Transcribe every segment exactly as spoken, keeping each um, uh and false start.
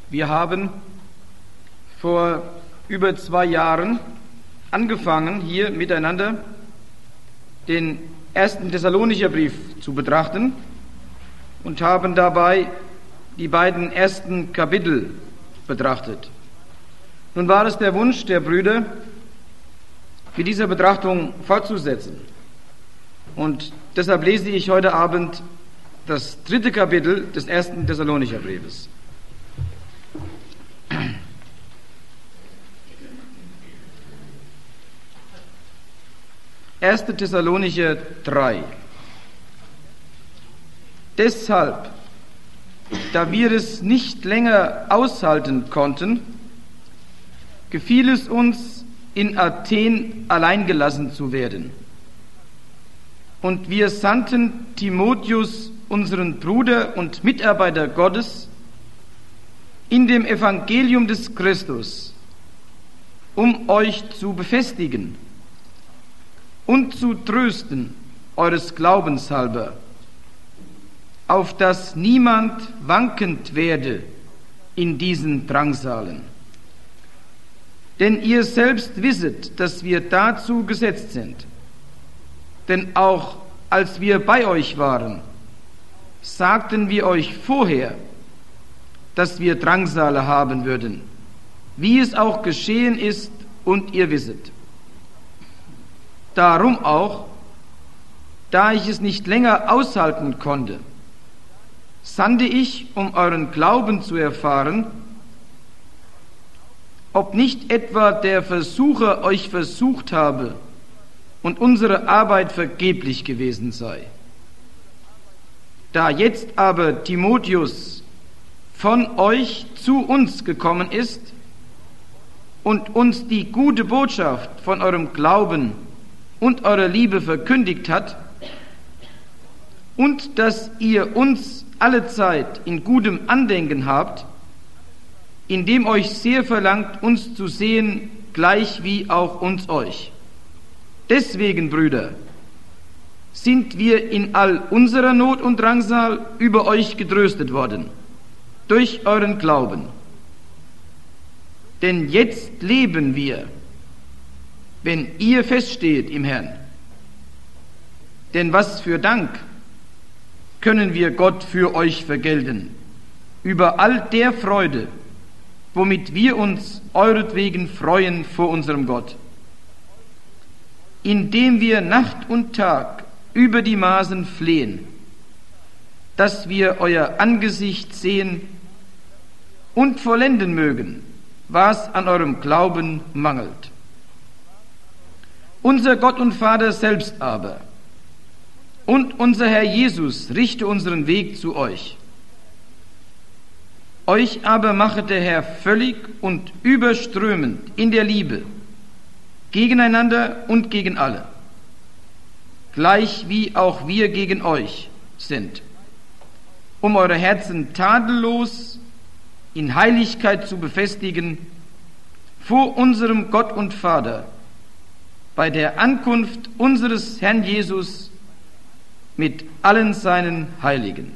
Wir haben vor über zwei Jahren angefangen, hier miteinander den ersten Thessalonicher Brief zu betrachten und haben dabei die beiden ersten Kapitel betrachtet. Nun war es der Wunsch der Brüder, mit dieser Betrachtung fortzusetzen. Und deshalb lese ich heute Abend das dritte Kapitel des ersten Thessalonicher Briefes. erster Thessalonicher drei. Deshalb, da wir es nicht länger aushalten konnten, gefiel es uns, in Athen allein gelassen zu werden. Und wir sandten Timotheus, unseren Bruder und Mitarbeiter Gottes, in dem Evangelium des Christus, um euch zu befestigen und zu trösten, eures Glaubens halber, auf dass niemand wankend werde in diesen Drangsalen. Denn ihr selbst wisset, dass wir dazu gesetzt sind. Denn auch als wir bei euch waren, sagten wir euch vorher, dass wir Drangsale haben würden, wie es auch geschehen ist und ihr wisset. Darum auch, da ich es nicht länger aushalten konnte, sandte ich, um euren Glauben zu erfahren, ob nicht etwa der Versucher euch versucht habe und unsere Arbeit vergeblich gewesen sei. Da jetzt aber Timotheus von euch zu uns gekommen ist und uns die gute Botschaft von eurem Glauben und eurer Liebe verkündigt hat und dass ihr uns allezeit in gutem Andenken habt, indem euch sehr verlangt, uns zu sehen, gleich wie auch uns euch. Deswegen, Brüder, sind wir in all unserer Not und Drangsal über euch getröstet worden, durch euren Glauben. Denn jetzt leben wir, wenn ihr feststeht im Herrn. Denn was für Dank können wir Gott für euch vergelten, über all der Freude, womit wir uns euretwegen freuen vor unserem Gott, indem wir Nacht und Tag über die Maßen flehen, dass wir euer Angesicht sehen und vollenden mögen, was an eurem Glauben mangelt. Unser Gott und Vater selbst aber und unser Herr Jesus richte unseren Weg zu euch. Euch aber mache der Herr völlig und überströmend in der Liebe, gegeneinander und gegen alle, gleich wie auch wir gegen euch sind, um eure Herzen tadellos in Heiligkeit zu befestigen vor unserem Gott und Vater bei der Ankunft unseres Herrn Jesus mit allen seinen Heiligen.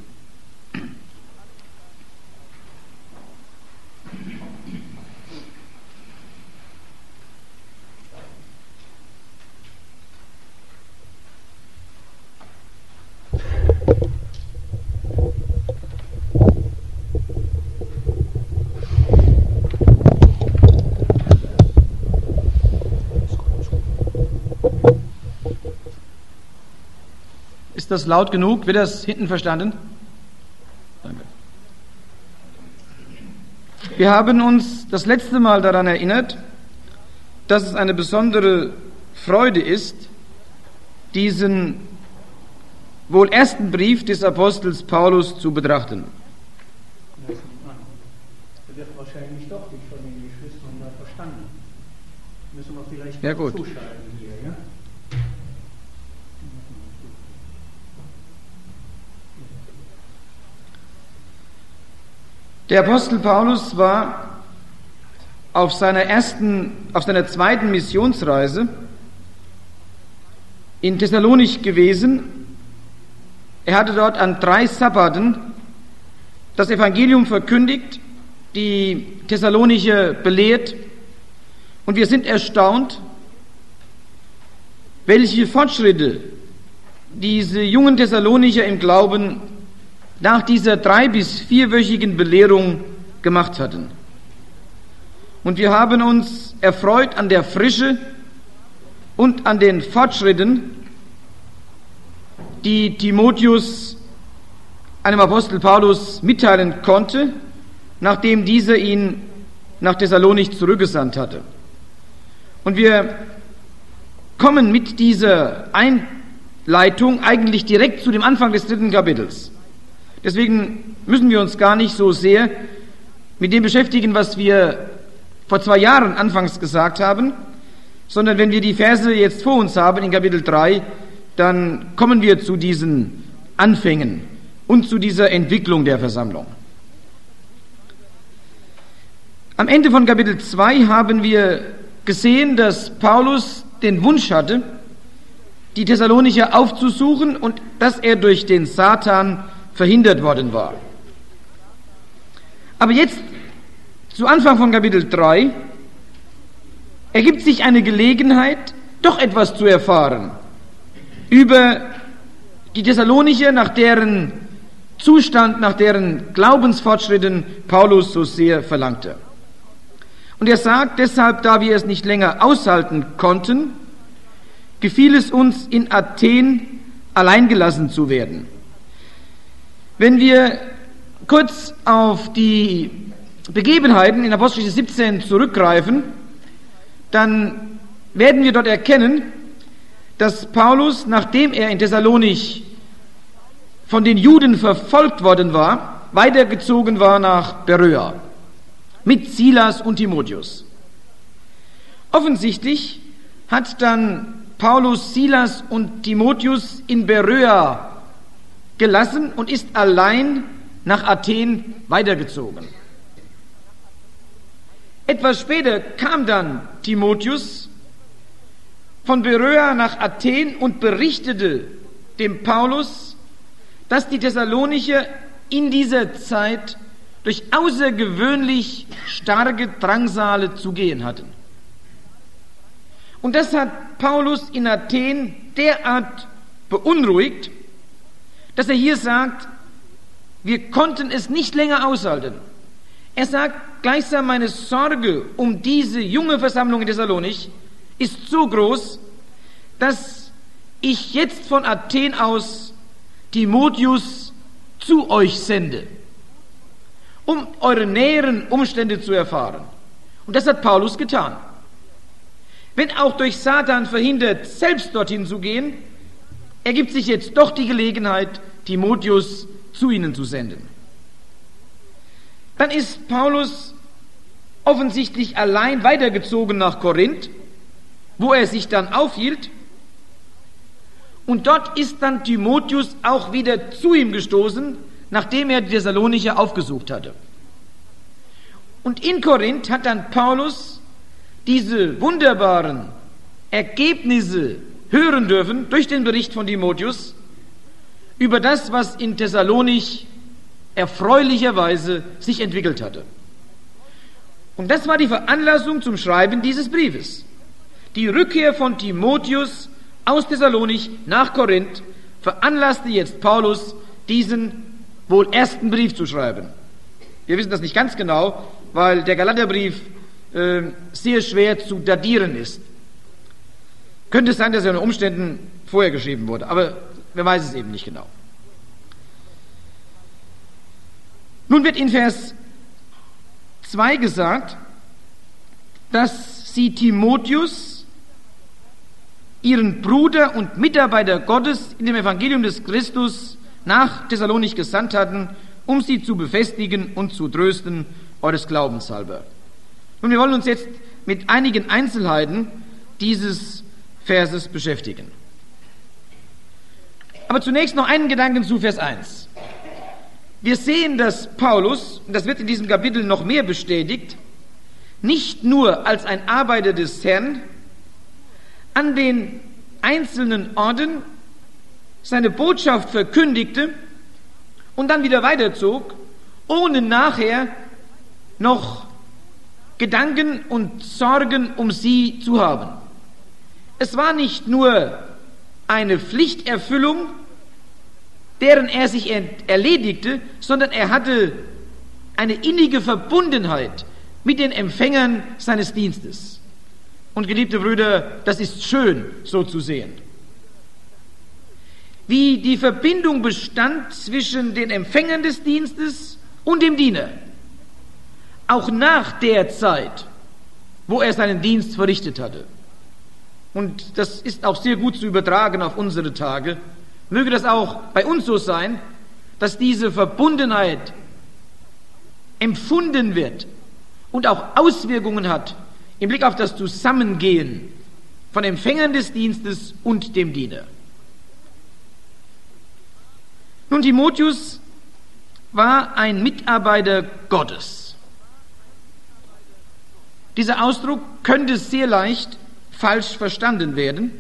Ist das laut genug? Wird das hinten verstanden? Danke. Wir haben uns das letzte Mal daran erinnert, dass es eine besondere Freude ist, diesen wohl ersten Brief des Apostels Paulus zu betrachten. Das wird wahrscheinlich doch nicht von den Geschwistern da verstanden. Müssen wir vielleicht ja, gut. zuschalten hier, ja? Der Apostel Paulus war auf seiner ersten, auf seiner zweiten Missionsreise in Thessalonich gewesen. Er hatte dort an drei Sabbaten das Evangelium verkündigt die Thessalonicher belehrt und wir sind erstaunt, welche Fortschritte diese jungen Thessalonicher im Glauben nach dieser drei- bis vierwöchigen Belehrung gemacht hatten. Und wir haben uns erfreut an der Frische und an den Fortschritten, die Timotheus einem Apostel Paulus mitteilen konnte, nachdem dieser ihn nach Thessalonich zurückgesandt hatte. Und wir kommen mit dieser Einleitung eigentlich direkt zu dem Anfang des dritten Kapitels. Deswegen müssen wir uns gar nicht so sehr mit dem beschäftigen, was wir vor zwei Jahren anfangs gesagt haben, sondern wenn wir die Verse jetzt vor uns haben in Kapitel drei, dann kommen wir zu diesen Anfängen und zu dieser Entwicklung der Versammlung. Am Ende von Kapitel zwei haben wir gesehen, dass Paulus den Wunsch hatte, die Thessalonicher aufzusuchen und dass er durch den Satan verhindert worden war. Aber jetzt, zu Anfang von Kapitel drei, ergibt sich eine Gelegenheit, doch etwas zu erfahren über die Thessalonicher, nach deren Zustand, nach deren Glaubensfortschritten Paulus so sehr verlangte. Und er sagt deshalb, da wir es nicht länger aushalten konnten, gefiel es uns in Athen alleingelassen zu werden. Wenn wir kurz auf die Begebenheiten in Apostelgeschichte siebzehn zurückgreifen, dann werden wir dort erkennen, dass Paulus, nachdem er in Thessalonich von den Juden verfolgt worden war, weitergezogen war nach Beröa mit Silas und Timotheus. Offensichtlich hat dann Paulus Silas und Timotheus in Beröa gelassen und ist allein nach Athen weitergezogen. Etwas später kam dann Timotheus von Beröa nach Athen und berichtete dem Paulus, dass die Thessalonicher in dieser Zeit durch außergewöhnlich starke Drangsale zu gehen hatten. Und das hat Paulus in Athen derart beunruhigt, dass er hier sagt, wir konnten es nicht länger aushalten. Er sagt gleichsam, meine Sorge um diese junge Versammlung in Thessalonich ist so groß, dass ich jetzt von Athen aus Timotheus zu euch sende, um eure näheren Umstände zu erfahren. Und das hat Paulus getan. Wenn auch durch Satan verhindert, selbst dorthin zu gehen, ergibt sich jetzt doch die Gelegenheit, Timotheus zu ihnen zu senden. Dann ist Paulus offensichtlich allein weitergezogen nach Korinth, wo er sich dann aufhielt. Und dort ist dann Timotheus auch wieder zu ihm gestoßen, nachdem er die Thessalonicher aufgesucht hatte. Und in Korinth hat dann Paulus diese wunderbaren Ergebnisse hören dürfen durch den Bericht von Timotheus über das, was in Thessalonich erfreulicherweise sich entwickelt hatte. Und das war die Veranlassung zum Schreiben dieses Briefes. Die Rückkehr von Timotheus aus Thessalonich nach Korinth veranlasste jetzt Paulus, diesen wohl ersten Brief zu schreiben. Wir wissen das nicht ganz genau, weil der Galaterbrief äh, sehr schwer zu datieren ist. Könnte es sein, dass er unter Umständen vorher geschrieben wurde, aber man weiß es eben nicht genau. Nun wird in Vers zwei gesagt, dass sie Timotheus, ihren Bruder und Mitarbeiter Gottes in dem Evangelium des Christus, nach Thessalonich gesandt hatten, um sie zu befestigen und zu trösten, eures Glaubens halber. Und wir wollen uns jetzt mit einigen Einzelheiten dieses Verses beschäftigen. Aber zunächst noch einen Gedanken zu Vers eins. Wir sehen, dass Paulus, und das wird in diesem Kapitel noch mehr bestätigt, nicht nur als ein Arbeiter des Herrn an den einzelnen Orten seine Botschaft verkündigte und dann wieder weiterzog, ohne nachher noch Gedanken und Sorgen um sie zu haben. Es war nicht nur eine Pflichterfüllung, deren er sich erledigte, sondern er hatte eine innige Verbundenheit mit den Empfängern seines Dienstes. Und geliebte Brüder, das ist schön, so zu sehen. Wie die Verbindung bestand zwischen den Empfängern des Dienstes und dem Diener. Auch nach der Zeit, wo er seinen Dienst verrichtet hatte. Und das ist auch sehr gut zu übertragen auf unsere Tage. Möge das auch bei uns so sein, dass diese Verbundenheit empfunden wird und auch Auswirkungen hat im Blick auf das Zusammengehen von Empfängern des Dienstes und dem Diener. Nun, Timotheus war ein Mitarbeiter Gottes. Dieser Ausdruck könnte sehr leicht falsch verstanden werden.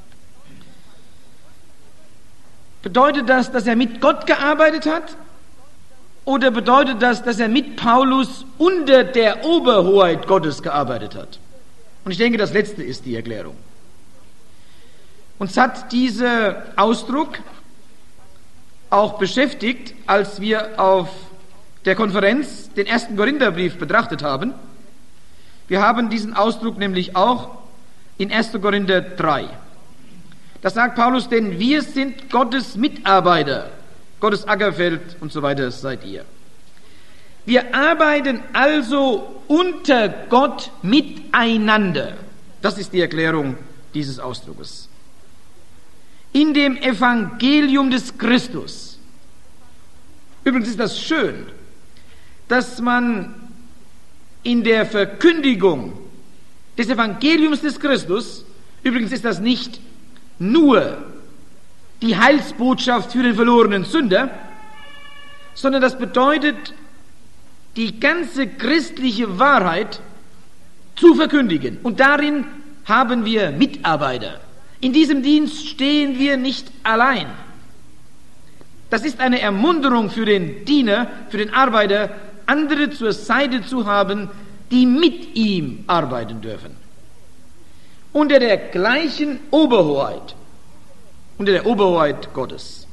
Bedeutet das, dass er mit Gott gearbeitet hat? Oder bedeutet das, dass er mit Paulus unter der Oberhoheit Gottes gearbeitet hat? Und ich denke, das Letzte ist die Erklärung. Uns hat dieser Ausdruck auch beschäftigt, als wir auf der Konferenz den ersten Korintherbrief betrachtet haben. Wir haben diesen Ausdruck nämlich auch in erster Korinther drei. Da sagt Paulus, denn wir sind Gottes Mitarbeiter, Gottes Ackerfeld und so weiter seid ihr. Wir arbeiten also unter Gott miteinander. Das ist die Erklärung dieses Ausdrucks. In dem Evangelium des Christus. Übrigens ist das schön, dass man in der Verkündigung des Evangeliums des Christus, übrigens ist das nicht nur die Heilsbotschaft für den verlorenen Sünder, sondern das bedeutet, die ganze christliche Wahrheit zu verkündigen. Und darin haben wir Mitarbeiter. In diesem Dienst stehen wir nicht allein. Das ist eine Ermunterung für den Diener, für den Arbeiter, andere zur Seite zu haben, die mit ihm arbeiten dürfen. Unter der gleichen Oberhoheit, unter der Oberhoheit Gottes.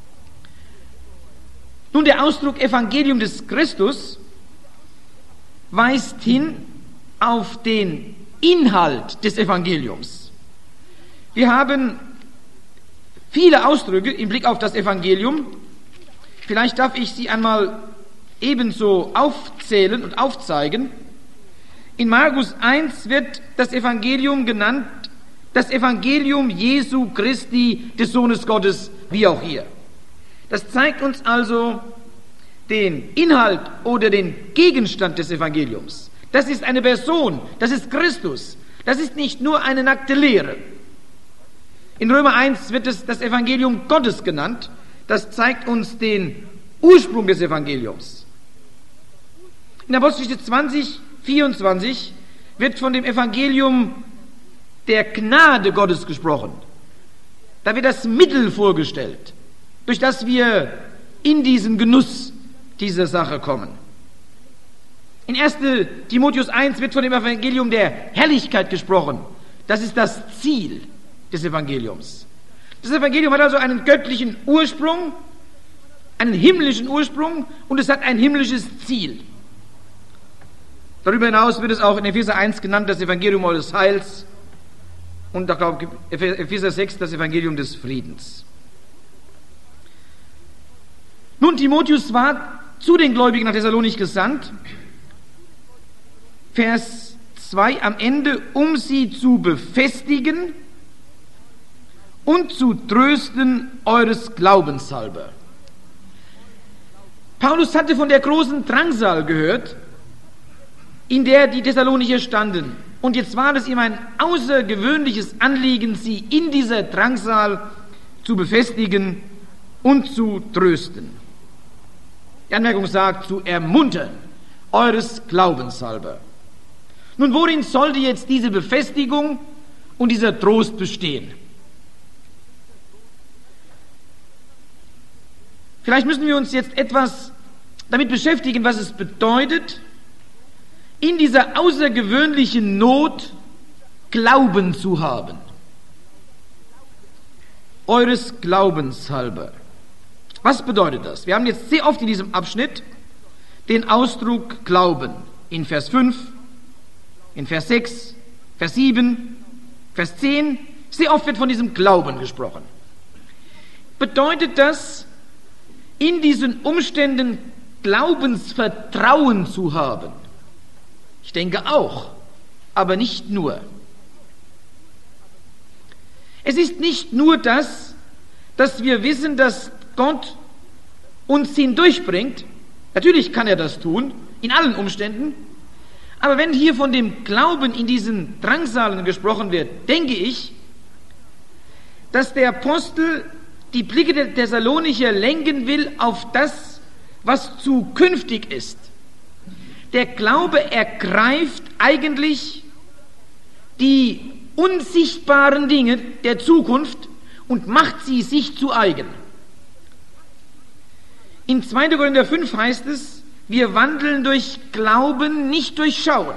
Nun, der Ausdruck Evangelium des Christus weist hin auf den Inhalt des Evangeliums. Wir haben viele Ausdrücke im Blick auf das Evangelium. Vielleicht darf ich sie einmal ebenso aufzählen und aufzeigen. In Markus eins wird das Evangelium genannt, das Evangelium Jesu Christi, des Sohnes Gottes, wie auch hier. Das zeigt uns also den Inhalt oder den Gegenstand des Evangeliums. Das ist eine Person, das ist Christus. Das ist nicht nur eine nackte Lehre. In Römer eins wird es das Evangelium Gottes genannt. Das zeigt uns den Ursprung des Evangeliums. In Apostelgeschichte zwanzig, vierundzwanzig wird von dem Evangelium der Gnade Gottes gesprochen. Da wird das Mittel vorgestellt, durch das wir in diesen Genuss dieser Sache kommen. In erster Timotheus eins wird von dem Evangelium der Herrlichkeit gesprochen. Das ist das Ziel des Evangeliums. Das Evangelium hat also einen göttlichen Ursprung, einen himmlischen Ursprung und es hat ein himmlisches Ziel. Darüber hinaus wird es auch in Epheser eins genannt, das Evangelium des Heils, und ich glaube Epheser sechs, das Evangelium des Friedens. Nun, Timotheus war zu den Gläubigen nach Thessalonich gesandt, Vers zwei am Ende, um sie zu befestigen und zu trösten eures Glaubens halber. Paulus hatte von der großen Drangsal gehört, in der die Thessalonicher standen. Und jetzt war es ihm ein außergewöhnliches Anliegen, sie in dieser Drangsal zu befestigen und zu trösten. Die Anmerkung sagt, zu ermuntern, eures Glaubens halber. Nun, worin sollte jetzt diese Befestigung und dieser Trost bestehen? Vielleicht müssen wir uns jetzt etwas damit beschäftigen, was es bedeutet, in dieser außergewöhnlichen Not Glauben zu haben. Eures Glaubens halber. Was bedeutet das? Wir haben jetzt sehr oft in diesem Abschnitt den Ausdruck Glauben. In Vers fünf, in Vers sechs, Vers sieben, Vers zehn. Sehr oft wird von diesem Glauben gesprochen. Bedeutet das, in diesen Umständen Glaubensvertrauen zu haben? Ich denke auch, aber nicht nur. Es ist nicht nur das, dass wir wissen, dass Gott uns hindurchbringt. Natürlich kann er das tun, in allen Umständen. Aber wenn hier von dem Glauben in diesen Drangsalen gesprochen wird, denke ich, dass der Apostel die Blicke der Thessalonicher lenken will auf das, was zukünftig ist. Der Glaube ergreift eigentlich die unsichtbaren Dinge der Zukunft und macht sie sich zu eigen. In zweiter Korinther fünf heißt es, wir wandeln durch Glauben, nicht durch Schauen.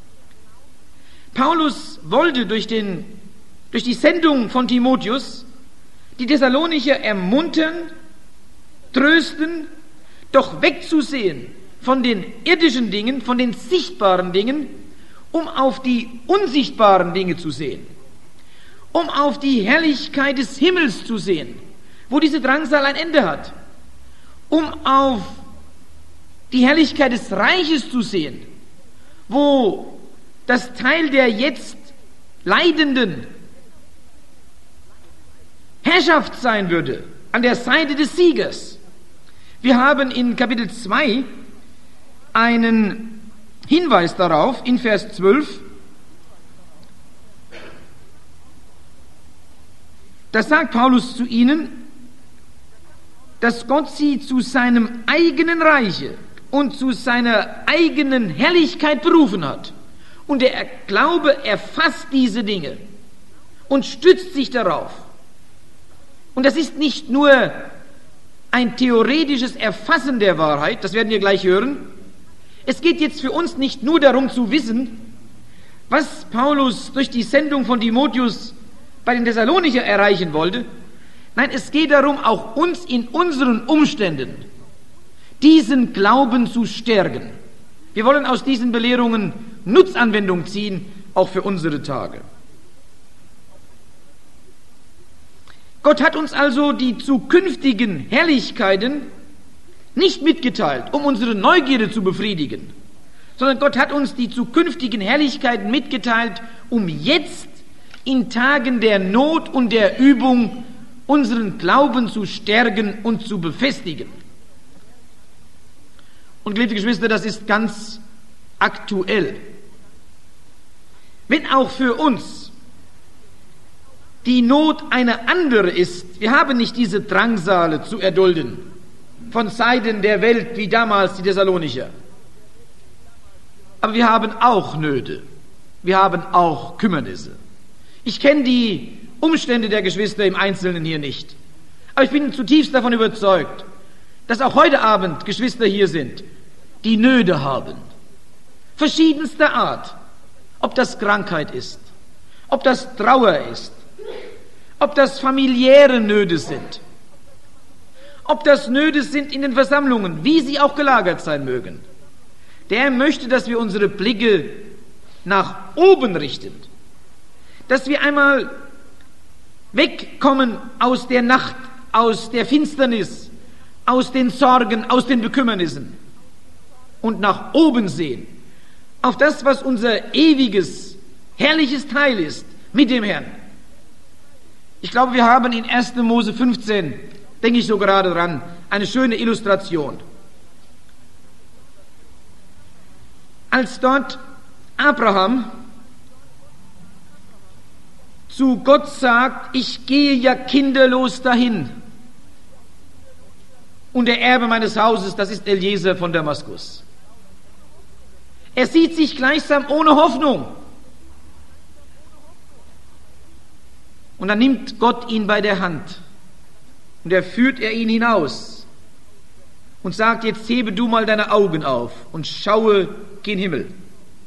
Paulus wollte durch, den, durch die Sendung von Timotheus die Thessalonicher ermuntern, trösten, doch wegzusehen von den irdischen Dingen, von den sichtbaren Dingen, um auf die unsichtbaren Dinge zu sehen, um auf die Herrlichkeit des Himmels zu sehen, wo diese Drangsal ein Ende hat, um auf die Herrlichkeit des Reiches zu sehen, wo das Teil der jetzt Leidenden Herrschaft sein würde, an der Seite des Siegers. Wir haben in Kapitel zwei einen Hinweis darauf, in Vers zwölf, da sagt Paulus zu ihnen, dass Gott sie zu seinem eigenen Reiche und zu seiner eigenen Herrlichkeit berufen hat. Und der Glaube erfasst diese Dinge und stützt sich darauf. Und das ist nicht nur ein theoretisches Erfassen der Wahrheit, das werden wir gleich hören. Es geht jetzt für uns nicht nur darum zu wissen, was Paulus durch die Sendung von Timotheus bei den Thessalonicher erreichen wollte. Nein, es geht darum, auch uns in unseren Umständen diesen Glauben zu stärken. Wir wollen aus diesen Belehrungen Nutzanwendung ziehen, auch für unsere Tage. Gott hat uns also die zukünftigen Herrlichkeiten nicht mitgeteilt, um unsere Neugierde zu befriedigen, sondern Gott hat uns die zukünftigen Herrlichkeiten mitgeteilt, um jetzt in Tagen der Not und der Übung unseren Glauben zu stärken und zu befestigen. Und geliebte Geschwister, das ist ganz aktuell. Wenn auch für uns die Not eine andere ist, wir haben nicht diese Drangsale zu erdulden von Seiten der Welt wie damals die Thessalonicher. Aber wir haben auch Nöte, wir haben auch Kümmernisse. Ich kenne die Umstände der Geschwister im Einzelnen hier nicht, aber ich bin zutiefst davon überzeugt, dass auch heute Abend Geschwister hier sind, die Nöte haben, verschiedenster Art, ob das Krankheit ist, ob das Trauer ist, ob das familiäre Nöte sind, ob das Nöte sind in den Versammlungen, wie sie auch gelagert sein mögen. Der möchte, dass wir unsere Blicke nach oben richten, dass wir einmal wegkommen aus der Nacht, aus der Finsternis, aus den Sorgen, aus den Bekümmernissen und nach oben sehen, auf das, was unser ewiges, herrliches Teil ist mit dem Herrn. Ich glaube, wir haben in erster Mose fünfzehn, denke ich so gerade dran, eine schöne Illustration. Als dort Abraham zu Gott sagt, ich gehe ja kinderlos dahin und der Erbe meines Hauses, das ist Eliezer von Damaskus. Er sieht sich gleichsam ohne Hoffnung. Und dann nimmt Gott ihn bei der Hand und er führt er ihn hinaus und sagt, jetzt hebe du mal deine Augen auf und schaue gen Himmel.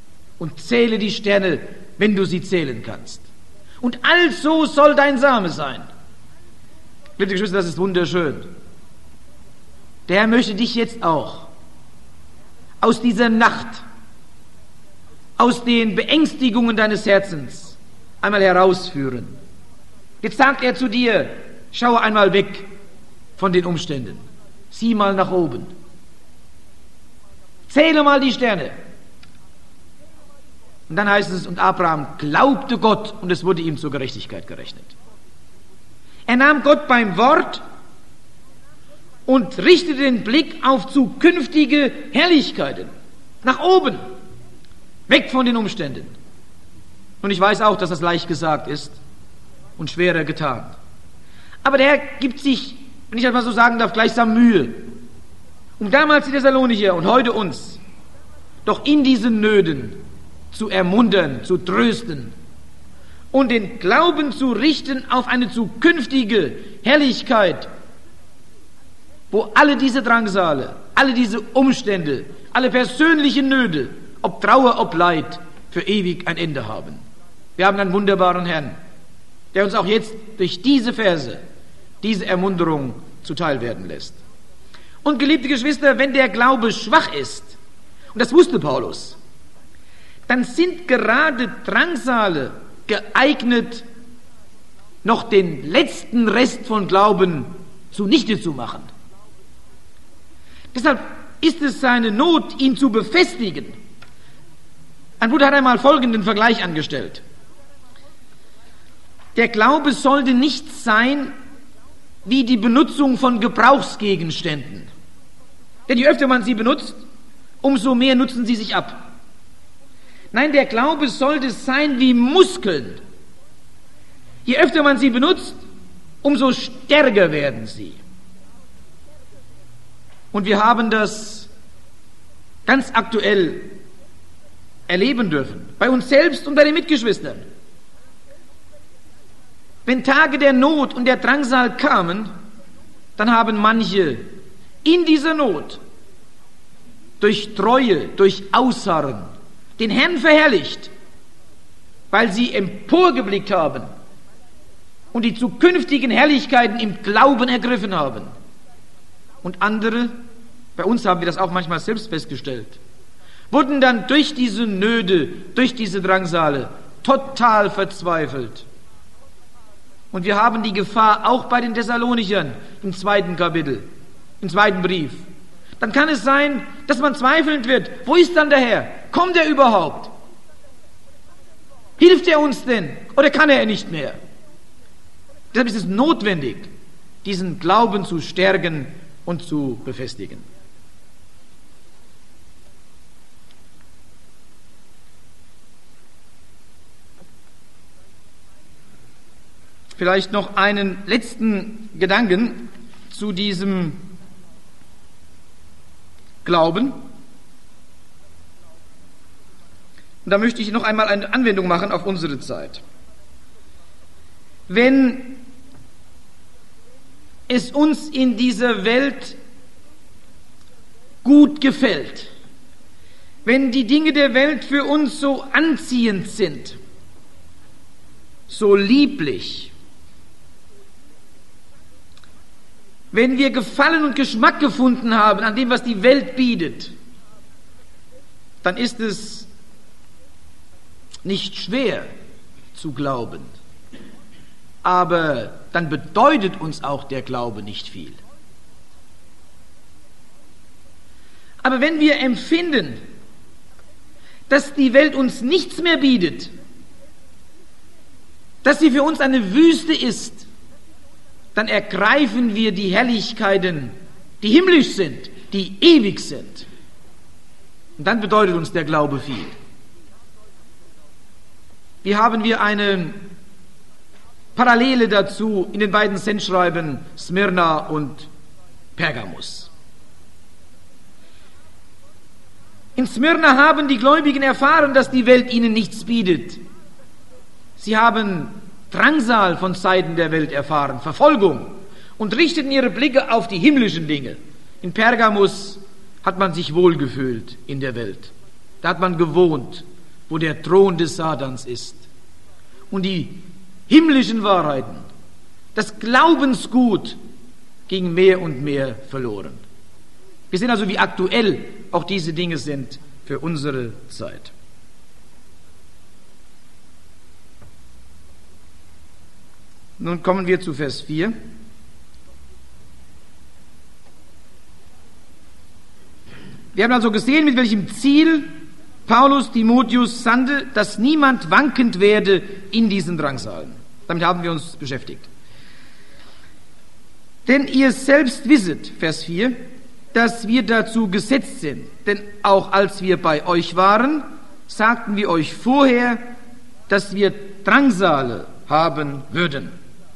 und zähle die Sterne, wenn du sie zählen kannst. Und also soll dein Same sein. Liebe Geschwister, das ist wunderschön. Der Herr möchte dich jetzt auch aus dieser Nacht, aus den Beängstigungen deines Herzens einmal herausführen. Jetzt sagt er zu dir, schau einmal weg von den Umständen. Sieh mal nach oben. Zähle mal die Sterne. Und dann heißt es, und Abraham glaubte Gott und es wurde ihm zur Gerechtigkeit gerechnet. Er nahm Gott beim Wort und richtete den Blick auf zukünftige Herrlichkeiten. Nach oben. Weg von den Umständen. Und ich weiß auch, dass das leicht gesagt ist und schwerer getan. Aber der Herr gibt sich, wenn ich das mal so sagen darf, gleichsam Mühe, um damals die Thessalonicher und heute uns doch in diesen Nöten zu ermuntern, zu trösten und den Glauben zu richten auf eine zukünftige Herrlichkeit, wo alle diese Drangsale, alle diese Umstände, alle persönlichen Nöte, ob Trauer, ob Leid, für ewig ein Ende haben. Wir haben einen wunderbaren Herrn, der uns auch jetzt durch diese Verse, diese Ermunterung zuteil werden lässt. Und geliebte Geschwister, wenn der Glaube schwach ist, und das wusste Paulus, dann sind gerade Drangsale geeignet, noch den letzten Rest von Glauben zunichte zu machen. Deshalb ist es seine Not, ihn zu befestigen. Ein Bruder hat einmal folgenden Vergleich angestellt. Der Glaube sollte nicht sein wie die Benutzung von Gebrauchsgegenständen. Denn je öfter man sie benutzt, umso mehr nutzen sie sich ab. Nein, der Glaube sollte sein wie Muskeln. Je öfter man sie benutzt, umso stärker werden sie. Und wir haben das ganz aktuell erleben dürfen, bei uns selbst und bei den Mitgeschwistern. Wenn Tage der Not und der Drangsal kamen, dann haben manche in dieser Not durch Treue, durch Ausharren den Herrn verherrlicht, weil sie emporgeblickt haben und die zukünftigen Herrlichkeiten im Glauben ergriffen haben. Und andere, bei uns haben wir das auch manchmal selbst festgestellt, wurden dann durch diese Nöte, durch diese Drangsale total verzweifelt. Und wir haben die Gefahr auch bei den Thessalonichern im zweiten Kapitel, im zweiten Brief. Dann kann es sein, dass man zweifelnd wird. Wo ist dann der Herr? Kommt er überhaupt? Hilft er uns denn? Oder kann er nicht mehr? Deshalb ist es notwendig, diesen Glauben zu stärken und zu befestigen. Vielleicht noch einen letzten Gedanken zu diesem Glauben. Und da möchte ich noch einmal eine Anwendung machen auf unsere Zeit. Wenn es uns in dieser Welt gut gefällt, wenn die Dinge der Welt für uns so anziehend sind, so lieblich, wenn wir Gefallen und Geschmack gefunden haben an dem, was die Welt bietet, dann ist es nicht schwer zu glauben. Aber dann bedeutet uns auch der Glaube nicht viel. Aber wenn wir empfinden, dass die Welt uns nichts mehr bietet, dass sie für uns eine Wüste ist, dann ergreifen wir die Herrlichkeiten, die himmlisch sind, die ewig sind. Und dann bedeutet uns der Glaube viel. Hier haben wir eine Parallele dazu in den beiden Sendschreiben Smyrna und Pergamus. In Smyrna haben die Gläubigen erfahren, dass die Welt ihnen nichts bietet. Sie haben Drangsal von Seiten der Welt erfahren, Verfolgung, und richteten ihre Blicke auf die himmlischen Dinge. In Pergamus hat man sich wohlgefühlt in der Welt. Da hat man gewohnt, wo der Thron des Satans ist. Und die himmlischen Wahrheiten, das Glaubensgut ging mehr und mehr verloren. Wir sehen also, wie aktuell auch diese Dinge sind für unsere Zeit. Nun kommen wir zu Vers vier. Wir haben also gesehen, mit welchem Ziel Paulus Timotheus sandte, dass niemand wankend werde in diesen Drangsalen. Damit haben wir uns beschäftigt. Denn ihr selbst wisset, Vers vier, dass wir dazu gesetzt sind. Denn auch als wir bei euch waren, sagten wir euch vorher, dass wir Drangsale haben würden.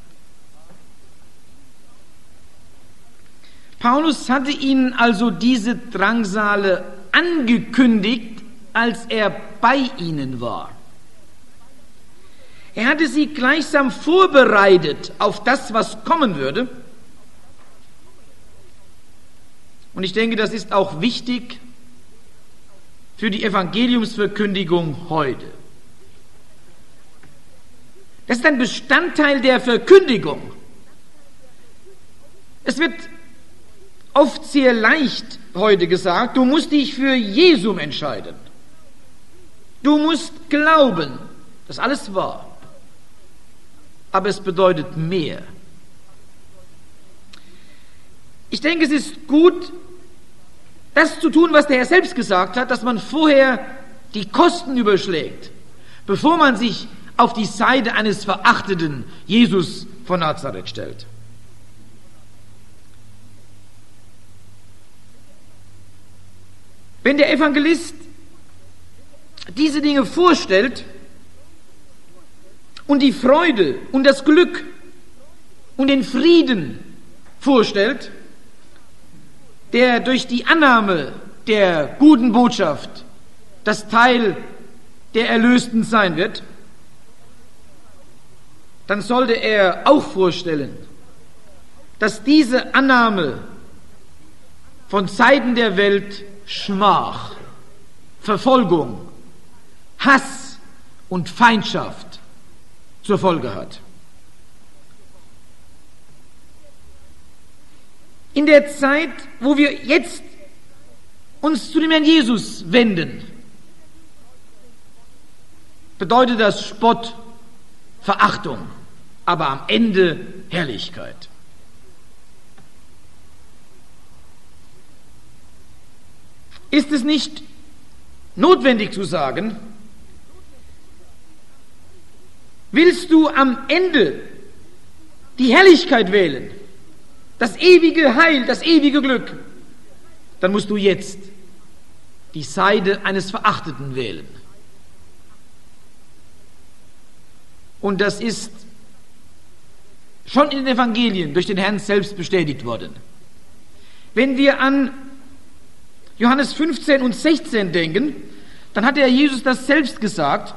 Paulus hatte ihnen also diese Drangsale angekündigt, als er bei ihnen war. Er hatte sie gleichsam vorbereitet auf das, was kommen würde. Und ich denke, das ist auch wichtig für die Evangeliumsverkündigung heute. Das ist ein Bestandteil der Verkündigung. Es wird oft sehr leicht heute gesagt, du musst dich für Jesum entscheiden. Du musst glauben. Das ist alles wahr. Aber es bedeutet mehr. Ich denke, es ist gut, das zu tun, was der Herr selbst gesagt hat, dass man vorher die Kosten überschlägt, bevor man sich auf die Seite eines verachteten Jesus von Nazareth stellt. Wenn der Evangelist diese Dinge vorstellt und die Freude und das Glück und den Frieden vorstellt, der durch die Annahme der guten Botschaft das Teil der Erlösten sein wird, dann sollte er auch vorstellen, dass diese Annahme von Seiten der Welt Schmach, Verfolgung, Hass und Feindschaft zur Folge hat. In der Zeit, wo wir jetzt uns zu dem Herrn Jesus wenden, bedeutet das Spott, Verachtung, aber am Ende Herrlichkeit. Ist es nicht notwendig zu sagen, willst du am Ende die Herrlichkeit wählen, das ewige Heil, das ewige Glück, dann musst du jetzt die Seite eines Verachteten wählen. Und das ist schon in den Evangelien durch den Herrn selbst bestätigt worden. Wenn wir an Johannes fünfzehn und sechzehn denken, dann hat der Herr Jesus das selbst gesagt.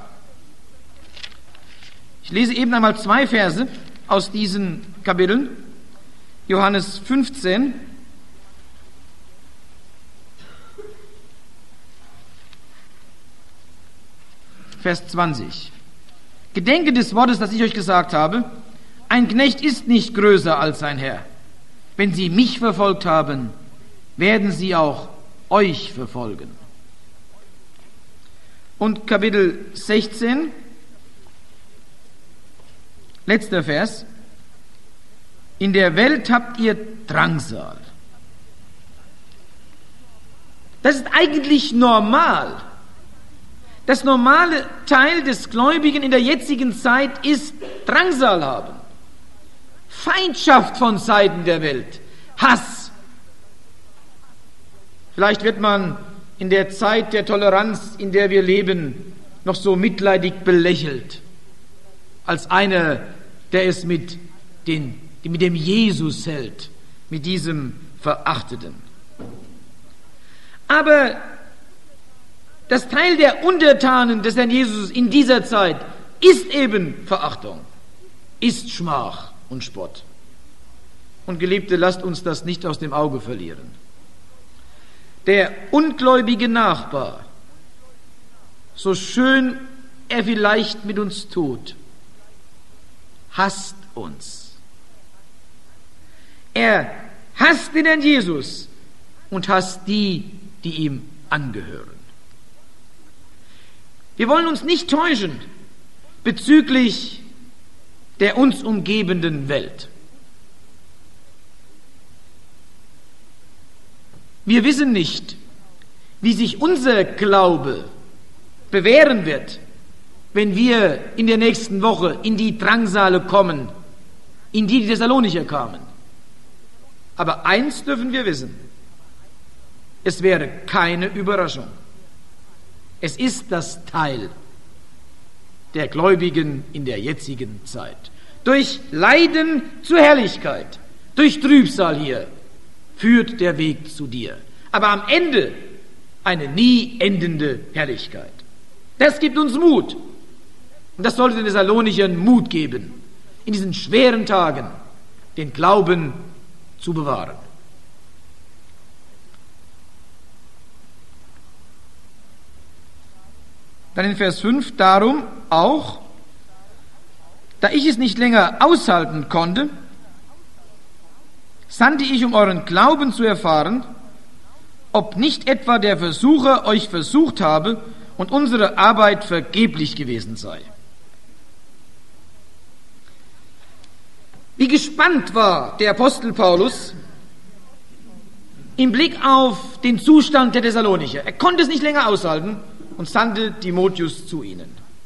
Ich lese eben einmal zwei Verse aus diesen Kapiteln. Johannes fünfzehn, Vers zwanzig. Gedenke des Wortes, das ich euch gesagt habe, ein Knecht ist nicht größer als sein Herr. Wenn sie mich verfolgt haben, werden sie auch euch verfolgen. Und Kapitel sechzehn, letzter Vers. In der Welt habt ihr Drangsal. Das ist eigentlich normal. Das normale Teil des Gläubigen in der jetzigen Zeit ist Drangsal haben. Feindschaft von Seiten der Welt. Hass. Vielleicht wird man in der Zeit der Toleranz, in der wir leben, noch so mitleidig belächelt. Als einer, der es mit, den, mit dem Jesus hält, mit diesem Verachteten. Aber das Teil der Untertanen des Herrn Jesus in dieser Zeit ist eben Verachtung, ist Schmach und Spott. Und Geliebte, lasst uns das nicht aus dem Auge verlieren. Der ungläubige Nachbar so schön er vielleicht mit uns tut, hasst uns. Er hasst den Herrn Jesus und hasst die, die ihm angehören. Wir wollen uns nicht täuschen bezüglich der uns umgebenden Welt. Wir wissen nicht, wie sich unser Glaube bewähren wird, wenn wir in der nächsten Woche in die Drangsale kommen, in die die Thessalonicher kamen. Aber eins dürfen wir wissen: Es wäre keine Überraschung. Es ist das Teil der Gläubigen in der jetzigen Zeit. Durch Leiden zur Herrlichkeit, durch Trübsal hier führt der Weg zu dir. Aber am Ende eine nie endende Herrlichkeit. Das gibt uns Mut. Und das sollte den Thessalonichern Mut geben, in diesen schweren Tagen den Glauben zu bewahren. Dann in Vers fünf, darum auch, da ich es nicht länger aushalten konnte, sandte ich, um euren Glauben zu erfahren, ob nicht etwa der Versucher euch versucht habe und unsere Arbeit vergeblich gewesen sei. Wie gespannt war der Apostel Paulus im Blick auf den Zustand der Thessalonicher. Er konnte es nicht länger aushalten und sandte Timotheus zu ihnen.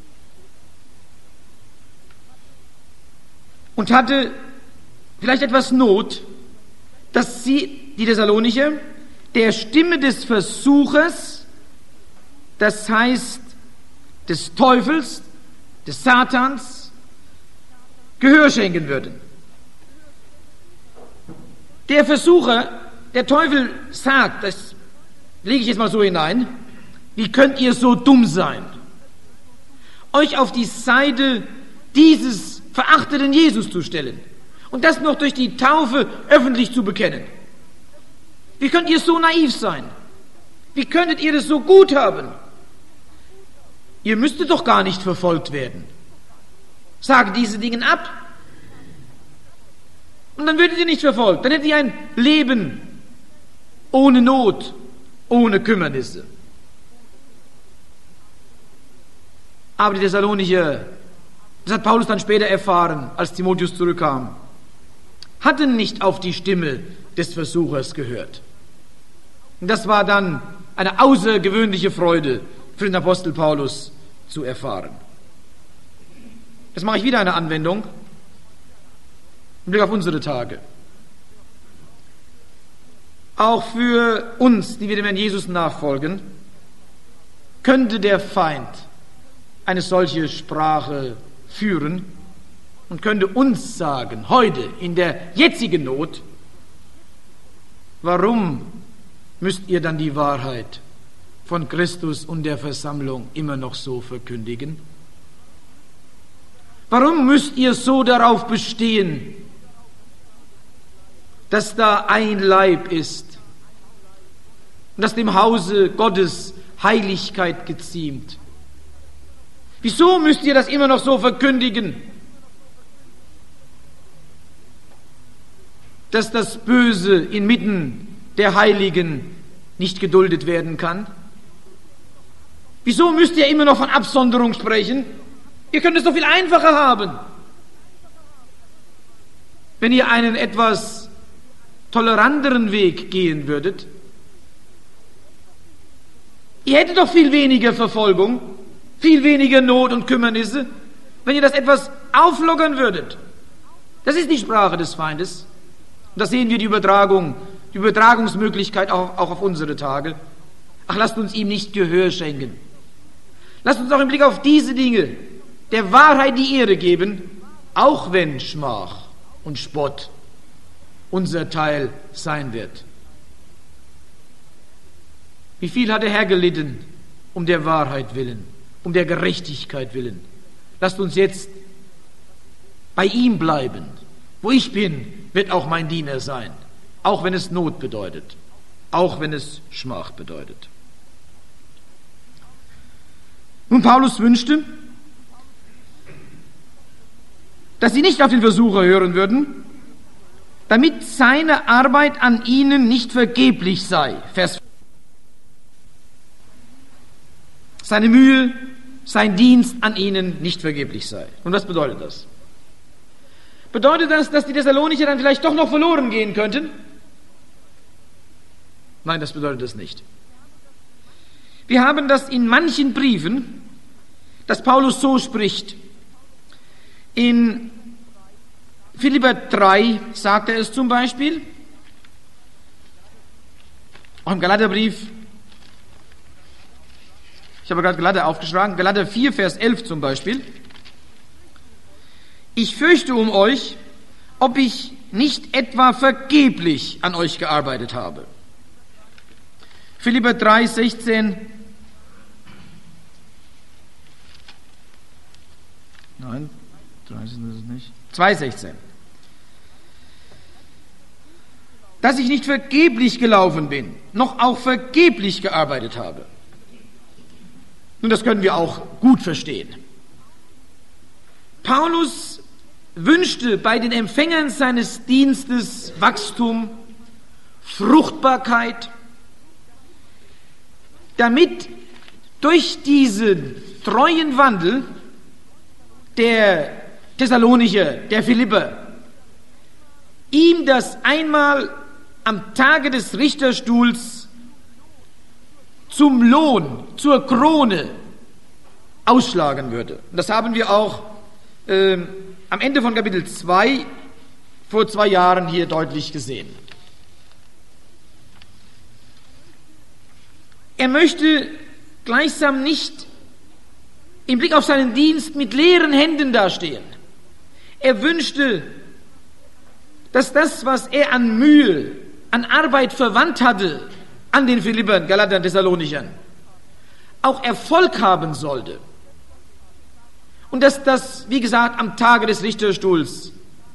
Und hatte vielleicht etwas Not, dass sie, die Thessalonicher, der Stimme des Versuchers, das heißt des Teufels, des Satans, Gehör schenken würden. Der Versucher, der Teufel sagt, das lege ich jetzt mal so hinein, wie könnt ihr so dumm sein, euch auf die Seite dieses verachteten Jesus zu stellen und das noch durch die Taufe öffentlich zu bekennen? Wie könnt ihr so naiv sein? Wie könntet ihr das so gut haben? Ihr müsstet doch gar nicht verfolgt werden. Sage diese Dinge ab und dann würdet ihr nicht verfolgt. Dann hättet ihr ein Leben ohne Not, ohne Kümmernisse. Aber die Thessalonicher, das hat Paulus dann später erfahren, als Timotheus zurückkam, hatten nicht auf die Stimme des Versuchers gehört. Und das war dann eine außergewöhnliche Freude für den Apostel Paulus zu erfahren. Jetzt mache ich wieder eine Anwendung im Blick auf unsere Tage. Auch für uns, die wir dem Herrn Jesus nachfolgen, könnte der Feind eine solche Sprache führen und könnte uns sagen, heute in der jetzigen Not, warum müsst ihr dann die Wahrheit von Christus und der Versammlung immer noch so verkündigen? Warum müsst ihr so darauf bestehen, dass da ein Leib ist und dass dem Hause Gottes Heiligkeit geziemt? Wieso müsst ihr das immer noch so verkündigen, dass das Böse inmitten der Heiligen nicht geduldet werden kann? Wieso müsst ihr immer noch von Absonderung sprechen? Ihr könnt es doch viel einfacher haben, wenn ihr einen etwas toleranteren Weg gehen würdet. Ihr hättet doch viel weniger Verfolgung, viel weniger Not und Kümmernisse, wenn ihr das etwas auflockern würdet. Das ist die Sprache des Feindes. Und da sehen wir die Übertragung, die Übertragungsmöglichkeit auch, auch auf unsere Tage. Ach, lasst uns ihm nicht Gehör schenken. Lasst uns auch im Blick auf diese Dinge der Wahrheit die Ehre geben, auch wenn Schmach und Spott unser Teil sein wird. Wie viel hat der Herr gelitten um der Wahrheit willen, um der Gerechtigkeit willen? Lasst uns jetzt bei ihm bleiben. Wo ich bin, wird auch mein Diener sein, auch wenn es Not bedeutet, auch wenn es Schmach bedeutet. Nun, Paulus wünschte, dass sie nicht auf den Versucher hören würden, damit seine Arbeit an ihnen nicht vergeblich sei. Vers Seine Mühe, sein Dienst an ihnen nicht vergeblich sei. Und was bedeutet das? Bedeutet das, dass die Thessalonicher dann vielleicht doch noch verloren gehen könnten? Nein, das bedeutet es nicht. Wir haben das in manchen Briefen, dass Paulus so spricht. In Philipper drei sagt er es zum Beispiel, auch im Galaterbrief. Ich habe gerade Galater aufgeschlagen, Galater vier, Vers elf zum Beispiel. Ich fürchte um euch, ob ich nicht etwa vergeblich an euch gearbeitet habe. Philipper drei, sechzehn. Nein, dreizehn ist es nicht. zwei, sechzehn. Dass ich nicht vergeblich gelaufen bin, noch auch vergeblich gearbeitet habe. Nun, das können wir auch gut verstehen. Paulus wünschte bei den Empfängern seines Dienstes Wachstum, Fruchtbarkeit, damit durch diesen treuen Wandel der Thessalonicher, der Philipper, ihm das einmal am Tage des Richterstuhls zum Lohn, zur Krone ausschlagen würde. Und das haben wir auch äh, am Ende von Kapitel zwei vor zwei Jahren hier deutlich gesehen. Er möchte gleichsam nicht im Blick auf seinen Dienst mit leeren Händen dastehen. Er wünschte, dass das, was er an Mühe, an Arbeit verwandt hatte, an den Philippern, Galatern, Thessalonichern, auch Erfolg haben sollte. Und dass das, wie gesagt, am Tage des Richterstuhls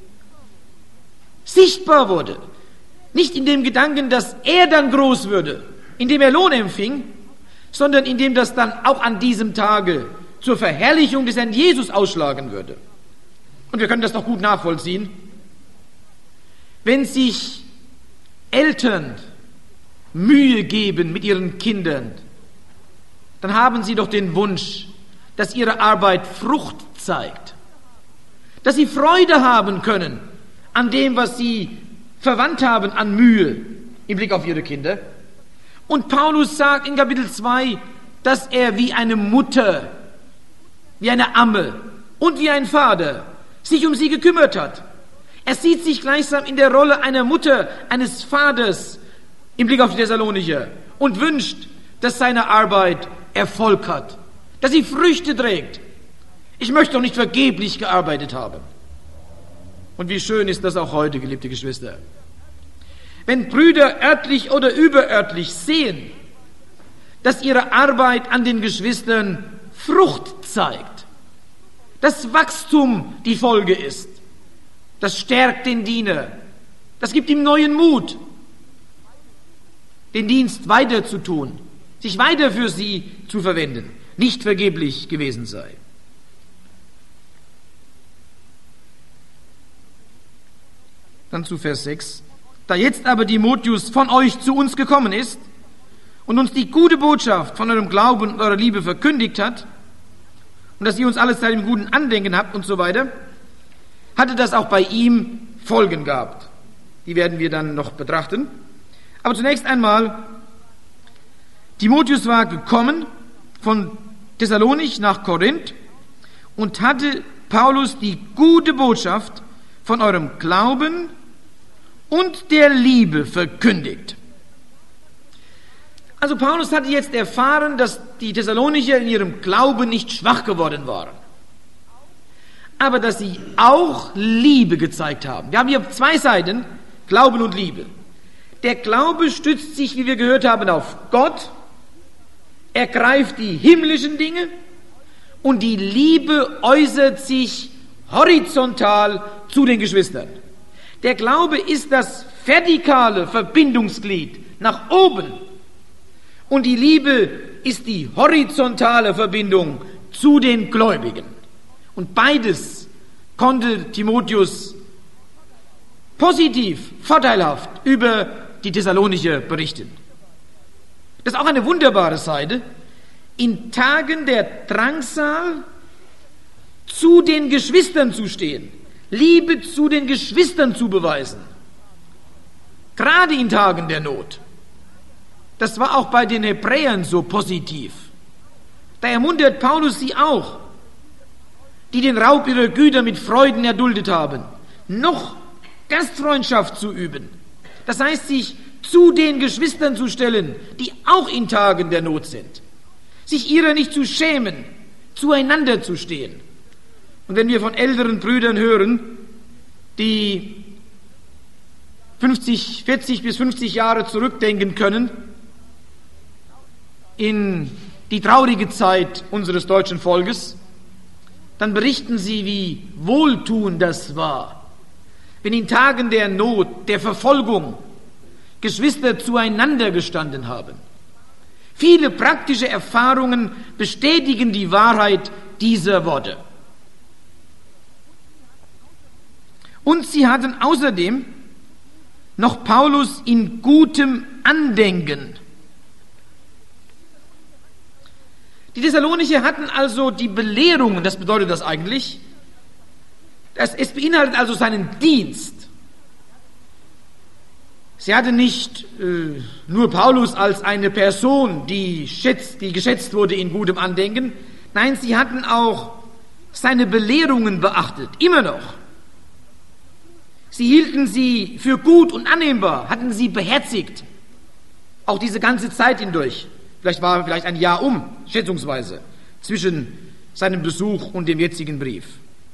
sichtbar wurde. Nicht in dem Gedanken, dass er dann groß würde, indem er Lohn empfing, sondern indem das dann auch an diesem Tage zur Verherrlichung des Herrn Jesus ausschlagen würde. Und wir können das doch gut nachvollziehen. Wenn sich Eltern Mühe geben mit ihren Kindern, dann haben sie doch den Wunsch, dass ihre Arbeit Frucht zeigt, dass sie Freude haben können an dem, was sie verwandt haben an Mühe im Blick auf ihre Kinder. Und Paulus sagt in Kapitel zwei, dass er wie eine Mutter, wie eine Amme und wie ein Vater sich um sie gekümmert hat. Er sieht sich gleichsam in der Rolle einer Mutter, eines Vaters im Blick auf die Thessalonicher und wünscht, dass seine Arbeit Erfolg hat, dass sie Früchte trägt. Ich möchte doch nicht vergeblich gearbeitet haben. Und wie schön ist das auch heute, geliebte Geschwister. Wenn Brüder örtlich oder überörtlich sehen, dass ihre Arbeit an den Geschwistern Frucht zeigt, dass Wachstum die Folge ist, das stärkt den Diener, das gibt ihm neuen Mut, den Dienst weiter zu tun, sich weiter für sie zu verwenden, nicht vergeblich gewesen sei. Dann zu Vers sechs. Da jetzt aber Timotheus von euch zu uns gekommen ist und uns die gute Botschaft von eurem Glauben und eurer Liebe verkündigt hat und dass ihr uns alles seit dem guten Andenken habt und so weiter, hatte das auch bei ihm Folgen gehabt. Die werden wir dann noch betrachten. Aber zunächst einmal, Timotheus war gekommen von Thessalonich nach Korinth und hatte Paulus die gute Botschaft von eurem Glauben und der Liebe verkündigt. Also Paulus hatte jetzt erfahren, dass die Thessalonicher in ihrem Glauben nicht schwach geworden waren, aber dass sie auch Liebe gezeigt haben. Wir haben hier zwei Seiten, Glauben und Liebe. Der Glaube stützt sich, wie wir gehört haben, auf Gott, ergreift die himmlischen Dinge und die Liebe äußert sich horizontal zu den Geschwistern. Der Glaube ist das vertikale Verbindungsglied nach oben und die Liebe ist die horizontale Verbindung zu den Gläubigen. Und beides konnte Timotheus positiv, vorteilhaft über die Thessalonicher berichten. Das ist auch eine wunderbare Seite. In Tagen der Drangsal zu den Geschwistern zu stehen, Liebe zu den Geschwistern zu beweisen, gerade in Tagen der Not. Das war auch bei den Hebräern so positiv. Da ermuntert Paulus sie auch, die den Raub ihrer Güter mit Freuden erduldet haben, noch Gastfreundschaft zu üben. Das heißt, sich zu den Geschwistern zu stellen, die auch in Tagen der Not sind. Sich ihrer nicht zu schämen, zueinander zu stehen. Und wenn wir von älteren Brüdern hören, die fünfzig, vierzig bis fünfzig Jahre zurückdenken können, in die traurige Zeit unseres deutschen Volkes, dann berichten sie, wie wohltuend das war, wenn in Tagen der Not, der Verfolgung Geschwister zueinander gestanden haben. Viele praktische Erfahrungen bestätigen die Wahrheit dieser Worte. Und sie hatten außerdem noch Paulus in gutem Andenken. Die Thessalonicher hatten also die Belehrungen, das bedeutet das eigentlich, das, es beinhaltet also seinen Dienst. Sie hatten nicht äh, nur Paulus als eine Person, die, schätzt, die geschätzt wurde in gutem Andenken, nein, sie hatten auch seine Belehrungen beachtet, immer noch. Sie hielten sie für gut und annehmbar, hatten sie beherzigt, auch diese ganze Zeit hindurch. Vielleicht war vielleicht ein Jahr um, schätzungsweise, zwischen seinem Besuch und dem jetzigen Brief.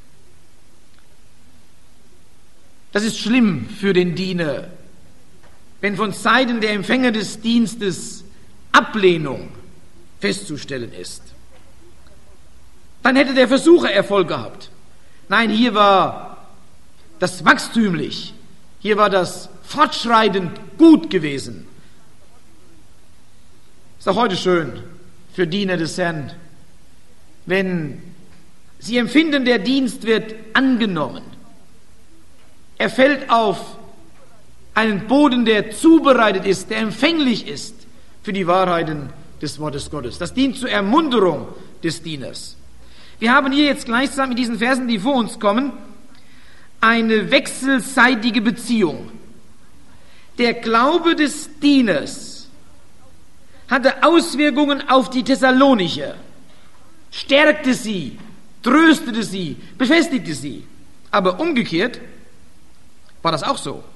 Das ist schlimm für den Diener, wenn von Seiten der Empfänger des Dienstes Ablehnung festzustellen ist. Dann hätte der Versucher Erfolg gehabt. Nein, hier war das wachstümlich, hier war das fortschreitend gut gewesen. Ist auch heute schön für Diener des Herrn, wenn sie empfinden, der Dienst wird angenommen. Er fällt auf einen Boden, der zubereitet ist, der empfänglich ist für die Wahrheiten des Wortes Gottes. Das dient zur Ermunterung des Dieners. Wir haben hier jetzt gleichsam in diesen Versen, die vor uns kommen, eine wechselseitige Beziehung. Der Glaube des Dieners hatte Auswirkungen auf die Thessalonicher, stärkte sie, tröstete sie, befestigte sie. Aber umgekehrt war das auch so.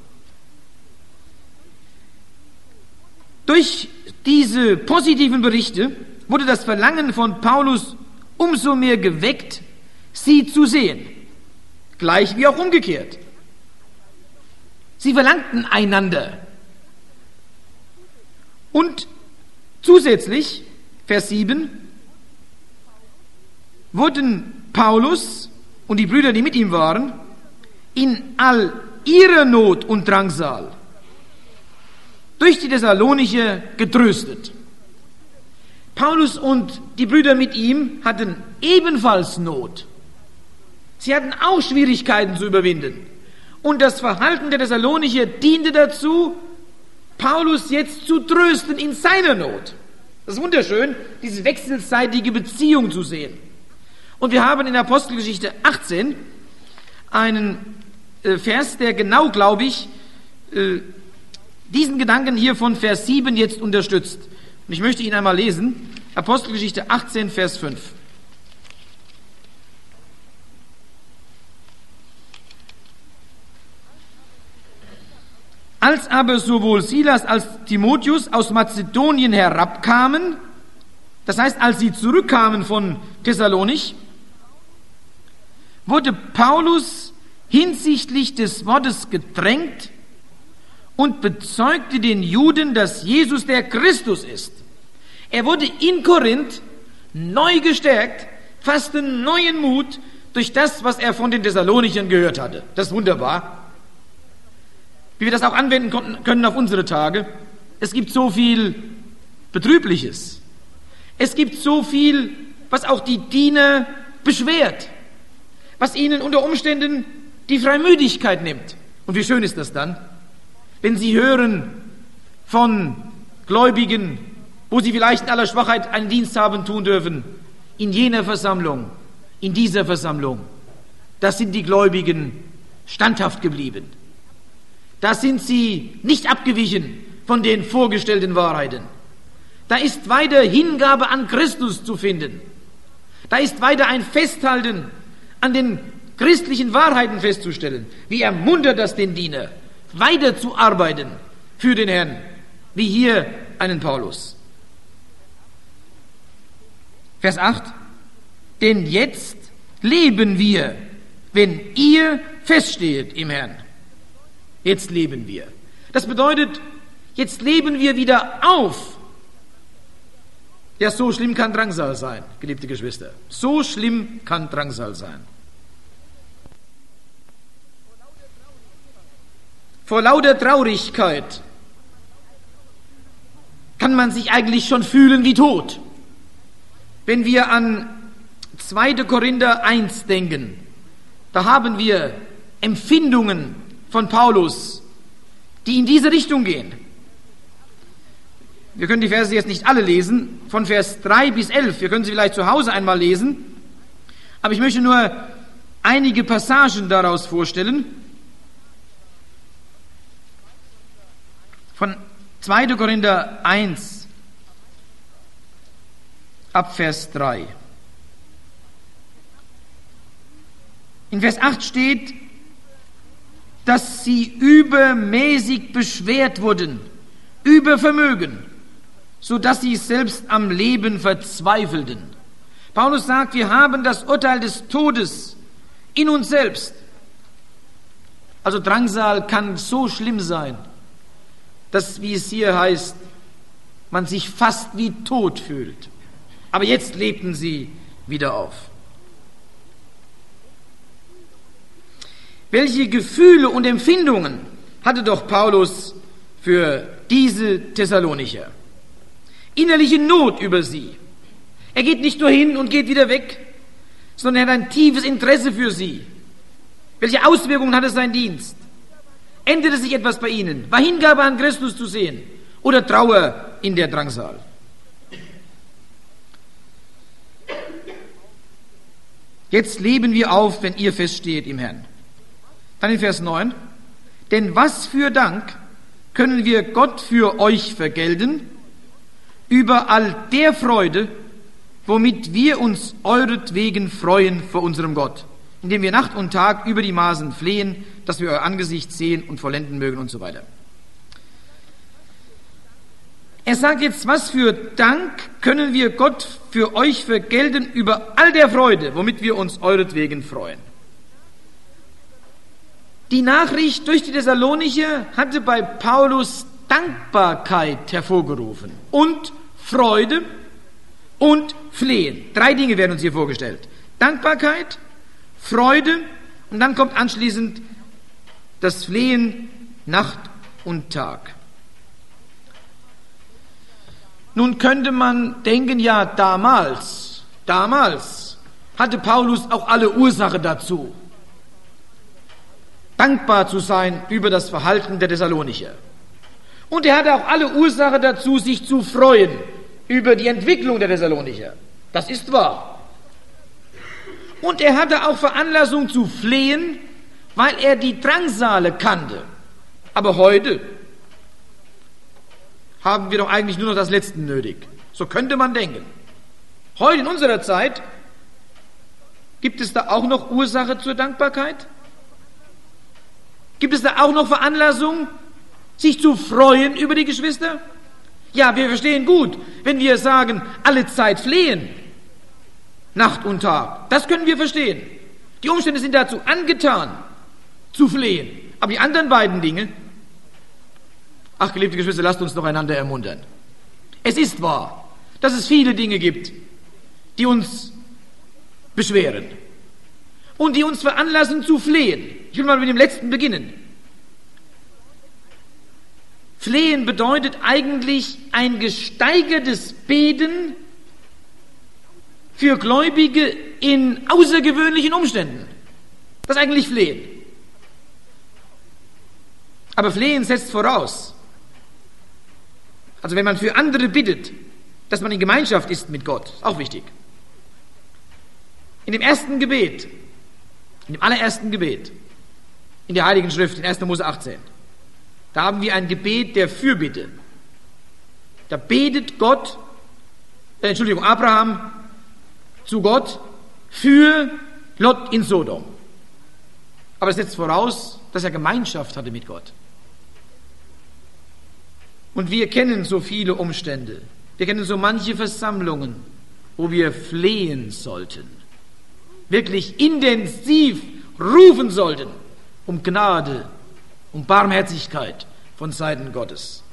Durch diese positiven Berichte wurde das Verlangen von Paulus umso mehr geweckt, sie zu sehen, gleich wie auch umgekehrt. Sie verlangten einander. Und zusätzlich, Vers sieben, wurden Paulus und die Brüder, die mit ihm waren, in all ihrer Not und Drangsal durch die Thessalonicher getröstet. Paulus und die Brüder mit ihm hatten ebenfalls Not. Sie hatten auch Schwierigkeiten zu überwinden. Und das Verhalten der Thessalonicher diente dazu, Paulus jetzt zu trösten in seiner Not. Das ist wunderschön, diese wechselseitige Beziehung zu sehen. Und wir haben in Apostelgeschichte achtzehn einen äh, Vers, der genau, glaube ich, äh, diesen Gedanken hier von Vers sieben jetzt unterstützt. Und ich möchte ihn einmal lesen. Apostelgeschichte achtzehn, Vers fünf. Als aber sowohl Silas als Timotheus aus Mazedonien herabkamen, das heißt, als sie zurückkamen von Thessalonich, wurde Paulus hinsichtlich des Wortes gedrängt und bezeugte den Juden, dass Jesus der Christus ist. Er wurde in Korinth neu gestärkt, fasste neuen Mut durch das, was er von den Thessalonichern gehört hatte. Das ist wunderbar. Wie wir das auch anwenden können auf unsere Tage. Es gibt so viel Betrübliches. Es gibt so viel, was auch die Diener beschwert, was ihnen unter Umständen die Freimütigkeit nimmt. Und wie schön ist das dann, wenn sie hören von Gläubigen, wo sie vielleicht in aller Schwachheit einen Dienst haben tun dürfen, in jener Versammlung, in dieser Versammlung, da sind die Gläubigen standhaft geblieben. Da sind sie nicht abgewichen von den vorgestellten Wahrheiten. Da ist weiter Hingabe an Christus zu finden. Da ist weiter ein Festhalten an den christlichen Wahrheiten festzustellen. Wie ermuntert das den Diener, weiter zu arbeiten für den Herrn, wie hier einen Paulus. Vers acht. Denn jetzt leben wir, wenn ihr feststeht im Herrn. Jetzt leben wir. Das bedeutet, jetzt leben wir wieder auf. Ja, so schlimm kann Drangsal sein, geliebte Geschwister. So schlimm kann Drangsal sein. Vor lauter Traurigkeit kann man sich eigentlich schon fühlen wie tot. Wenn wir an zweiter Korinther eins denken, da haben wir Empfindungen von Paulus, die in diese Richtung gehen. Wir können die Verse jetzt nicht alle lesen, von Vers drei bis elf, wir können sie vielleicht zu Hause einmal lesen, aber ich möchte nur einige Passagen daraus vorstellen. Von zweiter Korinther eins, ab Vers drei. In Vers acht steht, dass sie übermäßig beschwert wurden, über Vermögen, so dass sie selbst am Leben verzweifelten. Paulus sagt, wir haben das Urteil des Todes in uns selbst. Also Drangsal kann so schlimm sein, dass, wie es hier heißt, man sich fast wie tot fühlt. Aber jetzt lebten sie wieder auf. Welche Gefühle und Empfindungen hatte doch Paulus für diese Thessalonicher? Innerliche Not über sie. Er geht nicht nur hin und geht wieder weg, sondern er hat ein tiefes Interesse für sie. Welche Auswirkungen hatte sein Dienst? Änderte sich etwas bei ihnen? War Hingabe an Christus zu sehen? Oder Trauer in der Drangsal? Jetzt leben wir auf, wenn ihr feststeht im Herrn. Dann in Vers neun. Denn was für Dank können wir Gott für euch vergelten, über all der Freude, womit wir uns euretwegen freuen vor unserem Gott, indem wir Nacht und Tag über die Maßen flehen, dass wir euer Angesicht sehen und vollenden mögen und so weiter. Er sagt jetzt, was für Dank können wir Gott für euch vergelten über all der Freude, womit wir uns euretwegen freuen. Die Nachricht durch die Thessalonicher hatte bei Paulus Dankbarkeit hervorgerufen und Freude und Flehen. Drei Dinge werden uns hier vorgestellt. Dankbarkeit, Freude und dann kommt anschließend das Flehen Nacht und Tag. Nun könnte man denken, ja, damals, damals hatte Paulus auch alle Ursache dazu, dankbar zu sein über das Verhalten der Thessalonicher. Und er hatte auch alle Ursache dazu, sich zu freuen über die Entwicklung der Thessalonicher. Das ist wahr. Und er hatte auch Veranlassung zu flehen, weil er die Drangsale kannte. Aber heute haben wir doch eigentlich nur noch das Letzte nötig. So könnte man denken. Heute in unserer Zeit gibt es da auch noch Ursache zur Dankbarkeit? Gibt es da auch noch Veranlassung, sich zu freuen über die Geschwister? Ja, wir verstehen gut, wenn wir sagen, alle Zeit flehen, Nacht und Tag. Das können wir verstehen. Die Umstände sind dazu angetan, zu flehen. Aber die anderen beiden Dinge, ach, geliebte Geschwister, lasst uns doch einander ermuntern. Es ist wahr, dass es viele Dinge gibt, die uns beschweren und die uns veranlassen zu flehen. Ich will mal mit dem letzten beginnen. Flehen bedeutet eigentlich ein gesteigertes Beten für Gläubige in außergewöhnlichen Umständen. Das ist eigentlich Flehen. Aber Flehen setzt voraus, also wenn man für andere bittet, dass man in Gemeinschaft ist mit Gott, ist auch wichtig. In dem ersten Gebet, in dem allerersten Gebet, in der Heiligen Schrift, in erster Mose achtzehn, da haben wir ein Gebet der Fürbitte. Da betet Gott, äh, Entschuldigung, Abraham zu Gott für Lot in Sodom. Aber das setzt voraus, dass er Gemeinschaft hatte mit Gott. Und wir kennen so viele Umstände. Wir kennen so manche Versammlungen, wo wir flehen sollten. Wirklich intensiv rufen sollten um Gnade, um Barmherzigkeit von Seiten Gottes.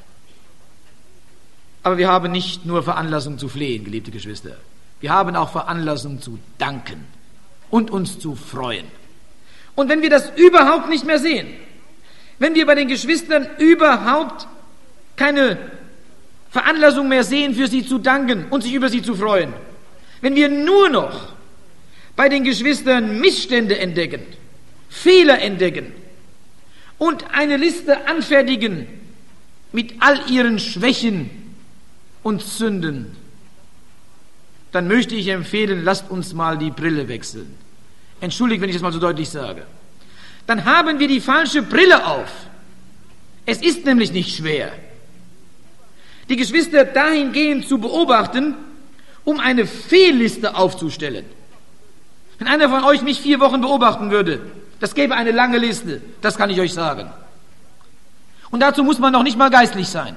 Aber wir haben nicht nur Veranlassung zu flehen, geliebte Geschwister. Wir haben auch Veranlassung zu danken und uns zu freuen. Und wenn wir das überhaupt nicht mehr sehen, wenn wir bei den Geschwistern überhaupt keine Veranlassung mehr sehen, für sie zu danken und sich über sie zu freuen, wenn wir nur noch bei den Geschwistern Missstände entdecken, Fehler entdecken und eine Liste anfertigen mit all ihren Schwächen und Sünden, dann möchte ich empfehlen, lasst uns mal die Brille wechseln. Entschuldigt, wenn ich das mal so deutlich sage. Dann haben wir die falsche Brille auf. Es ist nämlich nicht schwer, die Geschwister dahingehend zu beobachten, um eine Fehlliste aufzustellen. Wenn einer von euch mich vier Wochen beobachten würde, das gäbe eine lange Liste, das kann ich euch sagen. Und dazu muss man noch nicht mal geistlich sein.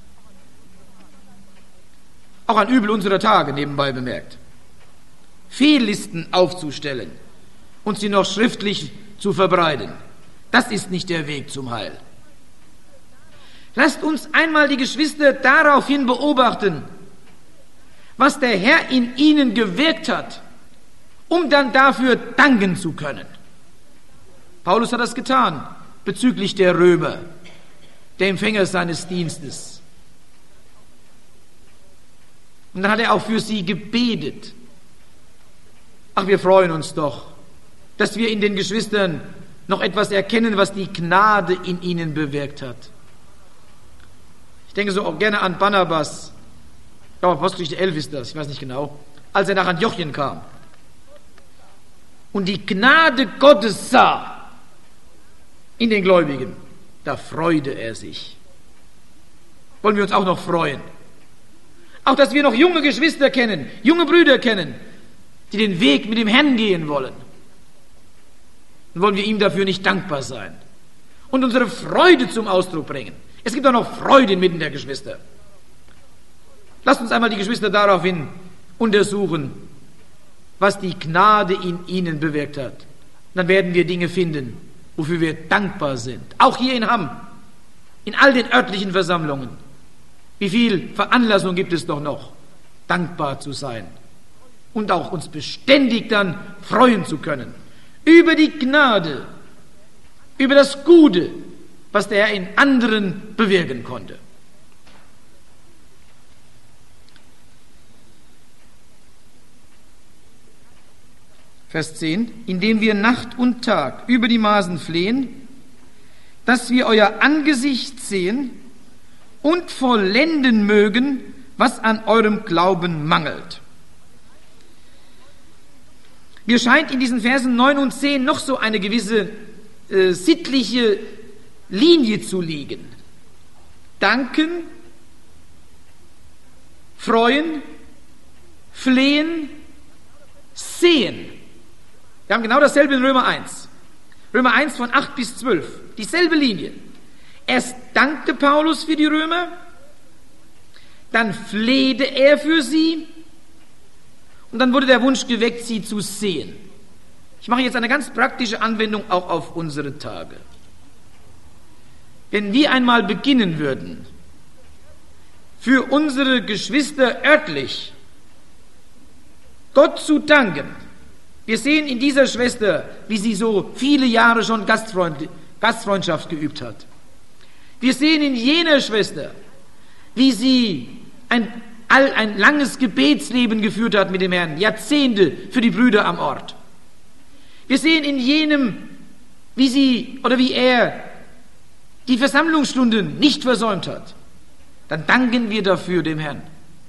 Auch ein Übel unserer Tage, nebenbei bemerkt. Fehllisten aufzustellen und sie noch schriftlich zu verbreiten, das ist nicht der Weg zum Heil. Lasst uns einmal die Geschwister daraufhin beobachten, was der Herr in ihnen gewirkt hat, um dann dafür danken zu können. Paulus hat das getan bezüglich der Römer, der Empfänger seines Dienstes. Und dann hat er auch für sie gebetet. Ach, wir freuen uns doch, dass wir in den Geschwistern noch etwas erkennen, was die Gnade in ihnen bewirkt hat. Ich denke so auch gerne an Barnabas, ich glaube Apostelgeschichte elf ist das, ich weiß nicht genau, als er nach Antiochien kam und die Gnade Gottes sah in den Gläubigen, da freute er sich. Wollen wir uns auch noch freuen? Auch, dass wir noch junge Geschwister kennen, junge Brüder kennen, die den Weg mit dem Herrn gehen wollen. Dann wollen wir ihm dafür nicht dankbar sein und unsere Freude zum Ausdruck bringen. Es gibt auch noch Freude inmitten der Geschwister. Lasst uns einmal die Geschwister daraufhin untersuchen, was die Gnade in ihnen bewirkt hat. Und dann werden wir Dinge finden, wofür wir dankbar sind. Auch hier in Hamm, in all den örtlichen Versammlungen. Wie viel Veranlassung gibt es doch noch, dankbar zu sein und auch uns beständig dann freuen zu können über die Gnade, über das Gute, was der Herr in anderen bewirken konnte. Vers zehn, indem wir Nacht und Tag über die Maßen flehen, dass wir euer Angesicht sehen und vollenden mögen, was an eurem Glauben mangelt. Mir scheint in diesen Versen neun und zehn noch so eine gewisse äh, sittliche Linie zu liegen. Danken, freuen, flehen, sehen. Wir haben genau dasselbe in Römer eins. Römer eins von acht bis zwölf. Dieselbe Linie. Erst dankte Paulus für die Römer, dann flehte er für sie und dann wurde der Wunsch geweckt, sie zu sehen. Ich mache jetzt eine ganz praktische Anwendung auch auf unsere Tage. Wenn wir einmal beginnen würden, für unsere Geschwister örtlich Gott zu danken. Wir sehen in dieser Schwester, wie sie so viele Jahre schon Gastfreund, Gastfreundschaft geübt hat. Wir sehen in jener Schwester, wie sie ein all ein langes Gebetsleben geführt hat mit dem Herrn, Jahrzehnte für die Brüder am Ort. Wir sehen in jenem, wie sie oder wie er die Versammlungsstunden nicht versäumt hat. Dann danken wir dafür dem Herrn.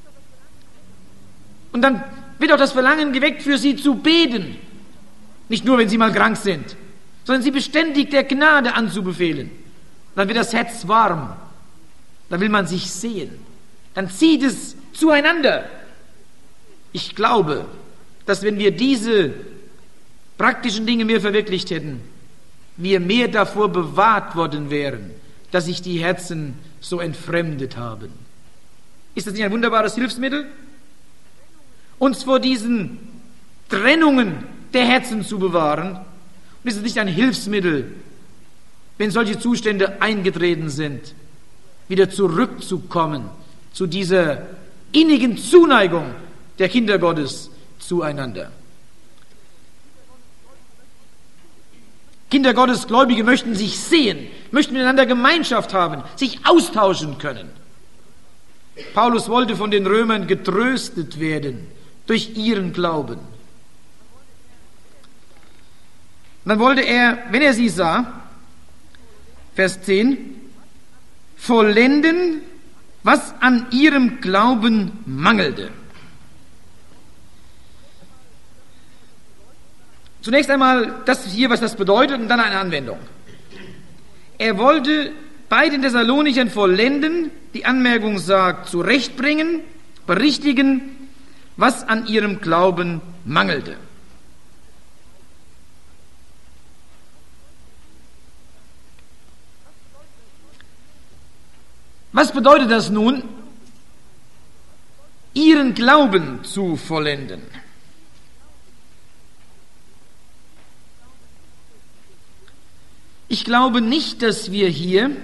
Und dann wird auch das Verlangen geweckt, für sie zu beten. Nicht nur, wenn sie mal krank sind, sondern sie beständig der Gnade anzubefehlen. Dann wird das Herz warm. Dann will man sich sehen. Dann zieht es zueinander. Ich glaube, dass wenn wir diese praktischen Dinge mehr verwirklicht hätten, wir mehr davor bewahrt worden wären, dass sich die Herzen so entfremdet haben. Ist das nicht ein wunderbares Hilfsmittel? Uns vor diesen Trennungen der Herzen zu bewahren. Und ist es nicht ein Hilfsmittel, wenn solche Zustände eingetreten sind, wieder zurückzukommen zu dieser innigen Zuneigung der Kinder Gottes zueinander. Kinder Gottes, Gläubige möchten sich sehen, möchten miteinander Gemeinschaft haben, sich austauschen können. Paulus wollte von den Römern getröstet werden durch ihren Glauben. Und dann wollte er, wenn er sie sah, Vers zehn, vollenden, was an ihrem Glauben mangelte. Zunächst einmal das hier, was das bedeutet, und dann eine Anwendung. Er wollte bei den Thessalonichern vollenden, die Anmerkung sagt, zurechtbringen, berichtigen, was an ihrem Glauben mangelte. Was bedeutet das nun, ihren Glauben zu vollenden? Ich glaube nicht, dass wir hier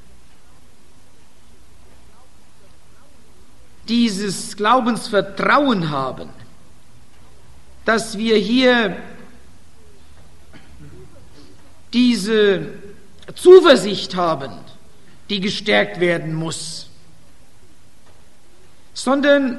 dieses Glaubensvertrauen haben, dass wir hier diese Zuversicht haben, die gestärkt werden muss, sondern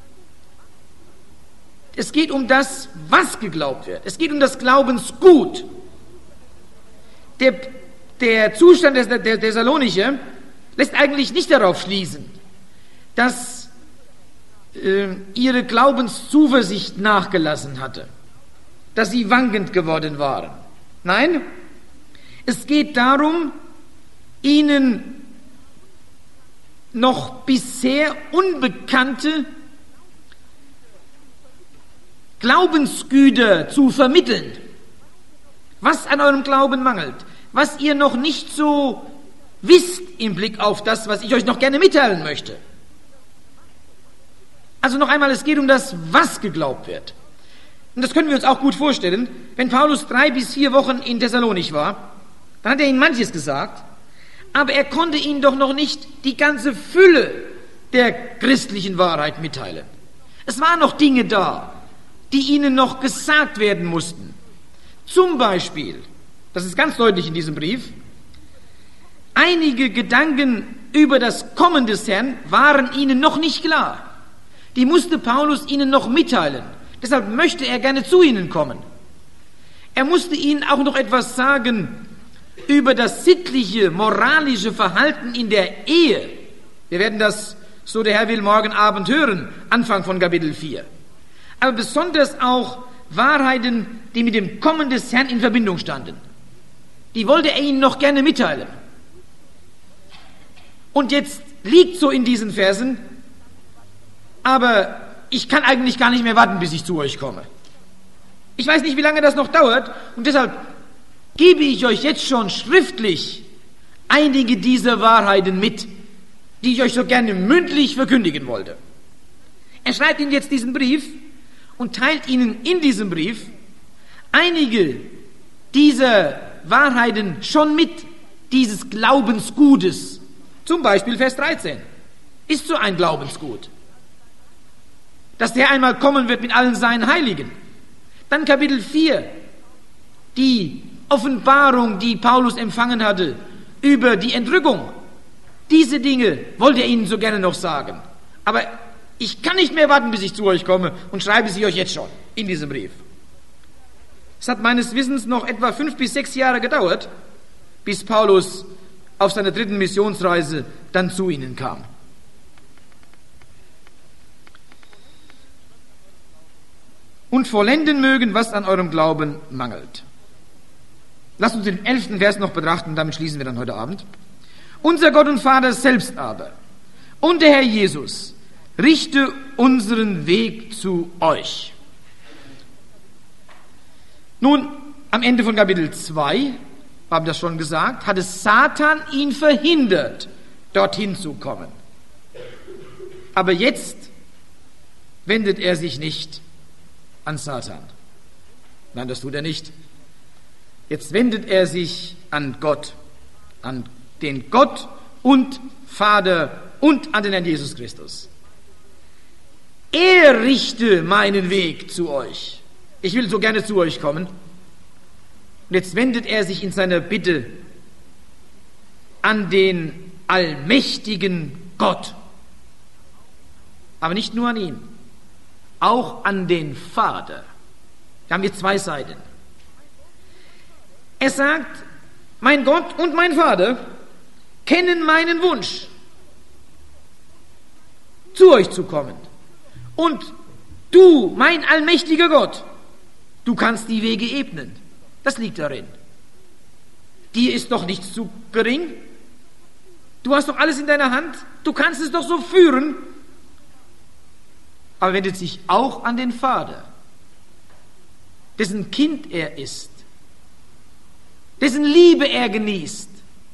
es geht um das, was geglaubt wird. Es geht um das Glaubensgut. Der, der Zustand der, der Thessalonicher lässt eigentlich nicht darauf schließen, dass äh, ihre Glaubenszuversicht nachgelassen hatte, dass sie wankend geworden waren. Nein, es geht darum, ihnen noch bisher unbekannte Glaubensgüter zu vermitteln, was an eurem Glauben mangelt, was ihr noch nicht so wisst im Blick auf das, was ich euch noch gerne mitteilen möchte. Also noch einmal, es geht um das, was geglaubt wird. Und das können wir uns auch gut vorstellen. Wenn Paulus drei bis vier Wochen in Thessalonich war, dann hat er ihnen manches gesagt, aber er konnte ihnen doch noch nicht die ganze Fülle der christlichen Wahrheit mitteilen. Es waren noch Dinge da, die ihnen noch gesagt werden mussten. Zum Beispiel, das ist ganz deutlich in diesem Brief, einige Gedanken über das Kommen des Herrn waren ihnen noch nicht klar. Die musste Paulus ihnen noch mitteilen. Deshalb möchte er gerne zu ihnen kommen. Er musste ihnen auch noch etwas sagen über das sittliche, moralische Verhalten in der Ehe. Wir werden das, so der Herr will, morgen Abend hören, Anfang von Kapitel vier. Aber besonders auch Wahrheiten, die mit dem Kommen des Herrn in Verbindung standen. Die wollte er ihnen noch gerne mitteilen. Und jetzt liegt so in diesen Versen, aber ich kann eigentlich gar nicht mehr warten, bis ich zu euch komme. Ich weiß nicht, wie lange das noch dauert, und deshalb gebe ich euch jetzt schon schriftlich einige dieser Wahrheiten mit, die ich euch so gerne mündlich verkündigen wollte. Er schreibt ihnen jetzt diesen Brief und teilt ihnen in diesem Brief einige dieser Wahrheiten schon mit, dieses Glaubensgutes. Zum Beispiel Vers dreizehn ist so ein Glaubensgut, dass der einmal kommen wird mit allen seinen Heiligen. Dann Kapitel vier, die Offenbarung, die Paulus empfangen hatte über die Entrückung. Diese Dinge wollte er ihnen so gerne noch sagen. Aber Ich kann nicht mehr warten, bis ich zu euch komme und schreibe sie euch jetzt schon in diesem Brief. Es hat meines Wissens noch etwa fünf bis sechs Jahre gedauert, bis Paulus auf seiner dritten Missionsreise dann zu ihnen kam. Und vollenden mögen, was an eurem Glauben mangelt. Lasst uns den elften Vers noch betrachten, damit schließen wir dann heute Abend. Unser Gott und Vater selbst aber und der Herr Jesus richte unseren Weg zu euch. Nun, am Ende von Kapitel zwei, wir haben das schon gesagt, hatte Satan ihn verhindert, dorthin zu kommen. Aber jetzt wendet er sich nicht an Satan. Nein, das tut er nicht. Jetzt wendet er sich an Gott, an den Gott und Vater und an den Herrn Jesus Christus. Er richte meinen Weg zu euch. Ich will so gerne zu euch kommen. Und jetzt wendet er sich in seiner Bitte an den allmächtigen Gott. Aber nicht nur an ihn, auch an den Vater. Da haben wir zwei Seiten. Er sagt, mein Gott und mein Vater kennen meinen Wunsch, zu euch zu kommen. Und du, mein allmächtiger Gott, du kannst die Wege ebnen. Das liegt darin. Dir ist doch nichts zu gering. Du hast doch alles in deiner Hand. Du kannst es doch so führen. Aber wendet sich auch an den Vater, dessen Kind er ist, dessen Liebe er genießt,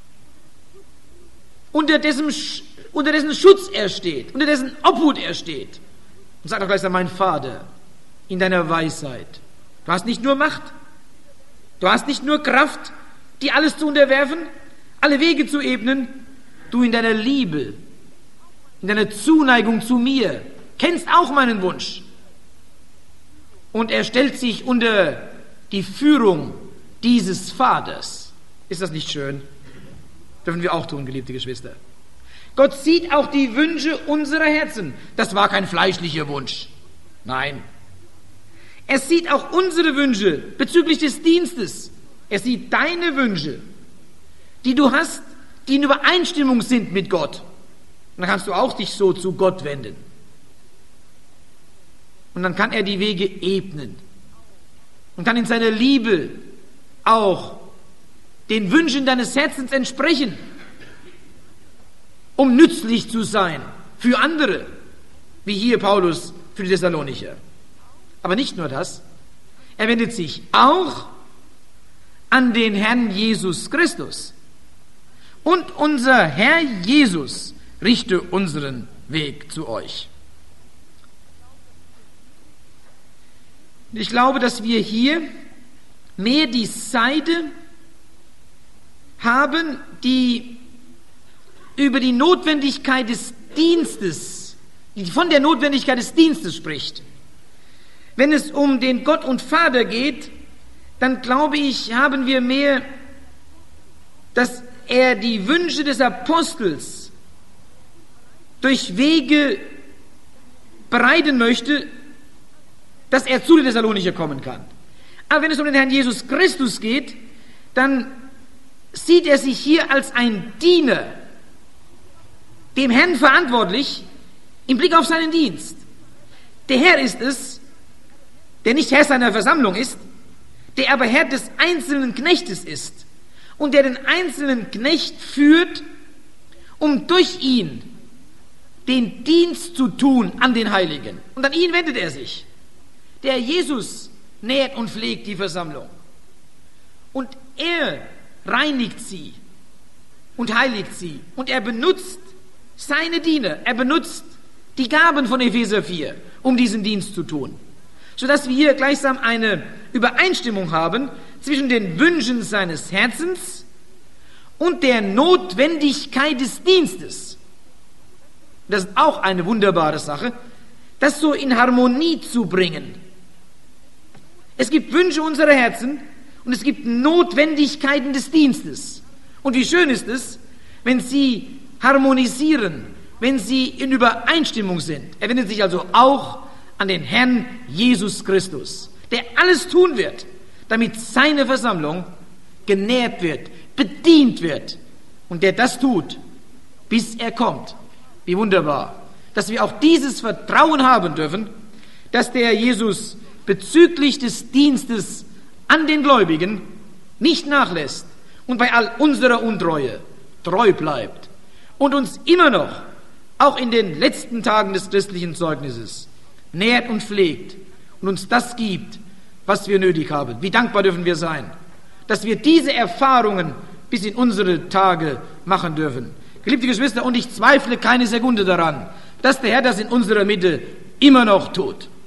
unter dessen, unter dessen Schutz er steht, unter dessen Obhut er steht. Und sagt auch gleich, mein Vater, in deiner Weisheit, du hast nicht nur Macht, du hast nicht nur Kraft, dir alles zu unterwerfen, alle Wege zu ebnen, du in deiner Liebe, in deiner Zuneigung zu mir, kennst auch meinen Wunsch. Und er stellt sich unter die Führung dieses Vaters. Ist das nicht schön? Dürfen wir auch tun, geliebte Geschwister. Gott sieht auch die Wünsche unserer Herzen. Das war kein fleischlicher Wunsch. Nein. Er sieht auch unsere Wünsche bezüglich des Dienstes. Er sieht deine Wünsche, die du hast, die in Übereinstimmung sind mit Gott. Und dann kannst du auch dich so zu Gott wenden. Und dann kann er die Wege ebnen und kann in seiner Liebe auch den Wünschen deines Herzens entsprechen, um nützlich zu sein für andere, wie hier Paulus für die Thessalonicher. Aber nicht nur das, er wendet sich auch an den Herrn Jesus Christus. Und unser Herr Jesus richte unseren Weg zu euch. Ich glaube, dass wir hier mehr die Seite haben, die über die Notwendigkeit des Dienstes, die von der Notwendigkeit des Dienstes spricht. Wenn es um den Gott und Vater geht, dann glaube ich, haben wir mehr, dass er die Wünsche des Apostels durch Wege bereiten möchte, dass er zu den Thessalonicher kommen kann. Aber wenn es um den Herrn Jesus Christus geht, dann sieht er sich hier als ein Diener, dem Herrn verantwortlich, im Blick auf seinen Dienst. Der Herr ist es, der nicht Herr seiner Versammlung ist, der aber Herr des einzelnen Knechtes ist und der den einzelnen Knecht führt, um durch ihn den Dienst zu tun an den Heiligen. Und an ihn wendet er sich. Der Jesus nährt und pflegt die Versammlung. Und er reinigt sie und heiligt sie. Und er benutzt seine Diener, er benutzt die Gaben von Epheser vier, um diesen Dienst zu tun. Sodass wir hier gleichsam eine Übereinstimmung haben zwischen den Wünschen seines Herzens und der Notwendigkeit des Dienstes. Das ist auch eine wunderbare Sache, das so in Harmonie zu bringen. Es gibt Wünsche unserer Herzen und es gibt Notwendigkeiten des Dienstes. Und wie schön ist es, wenn sie harmonisieren wenn sie in Übereinstimmung sind. Er wendet sich also auch an den Herrn Jesus Christus, der alles tun wird, damit seine Versammlung genährt wird, bedient wird und der das tut, bis er kommt. Wie wunderbar, dass wir auch dieses Vertrauen haben dürfen, dass der Jesus bezüglich des Dienstes an den Gläubigen nicht nachlässt und bei all unserer Untreue treu bleibt und uns immer noch, auch in den letzten Tagen des christlichen Zeugnisses, nährt und pflegt und uns das gibt, was wir nötig haben. Wie dankbar dürfen wir sein, dass wir diese Erfahrungen bis in unsere Tage machen dürfen. Geliebte Geschwister, und ich zweifle keine Sekunde daran, dass der Herr das in unserer Mitte immer noch tut.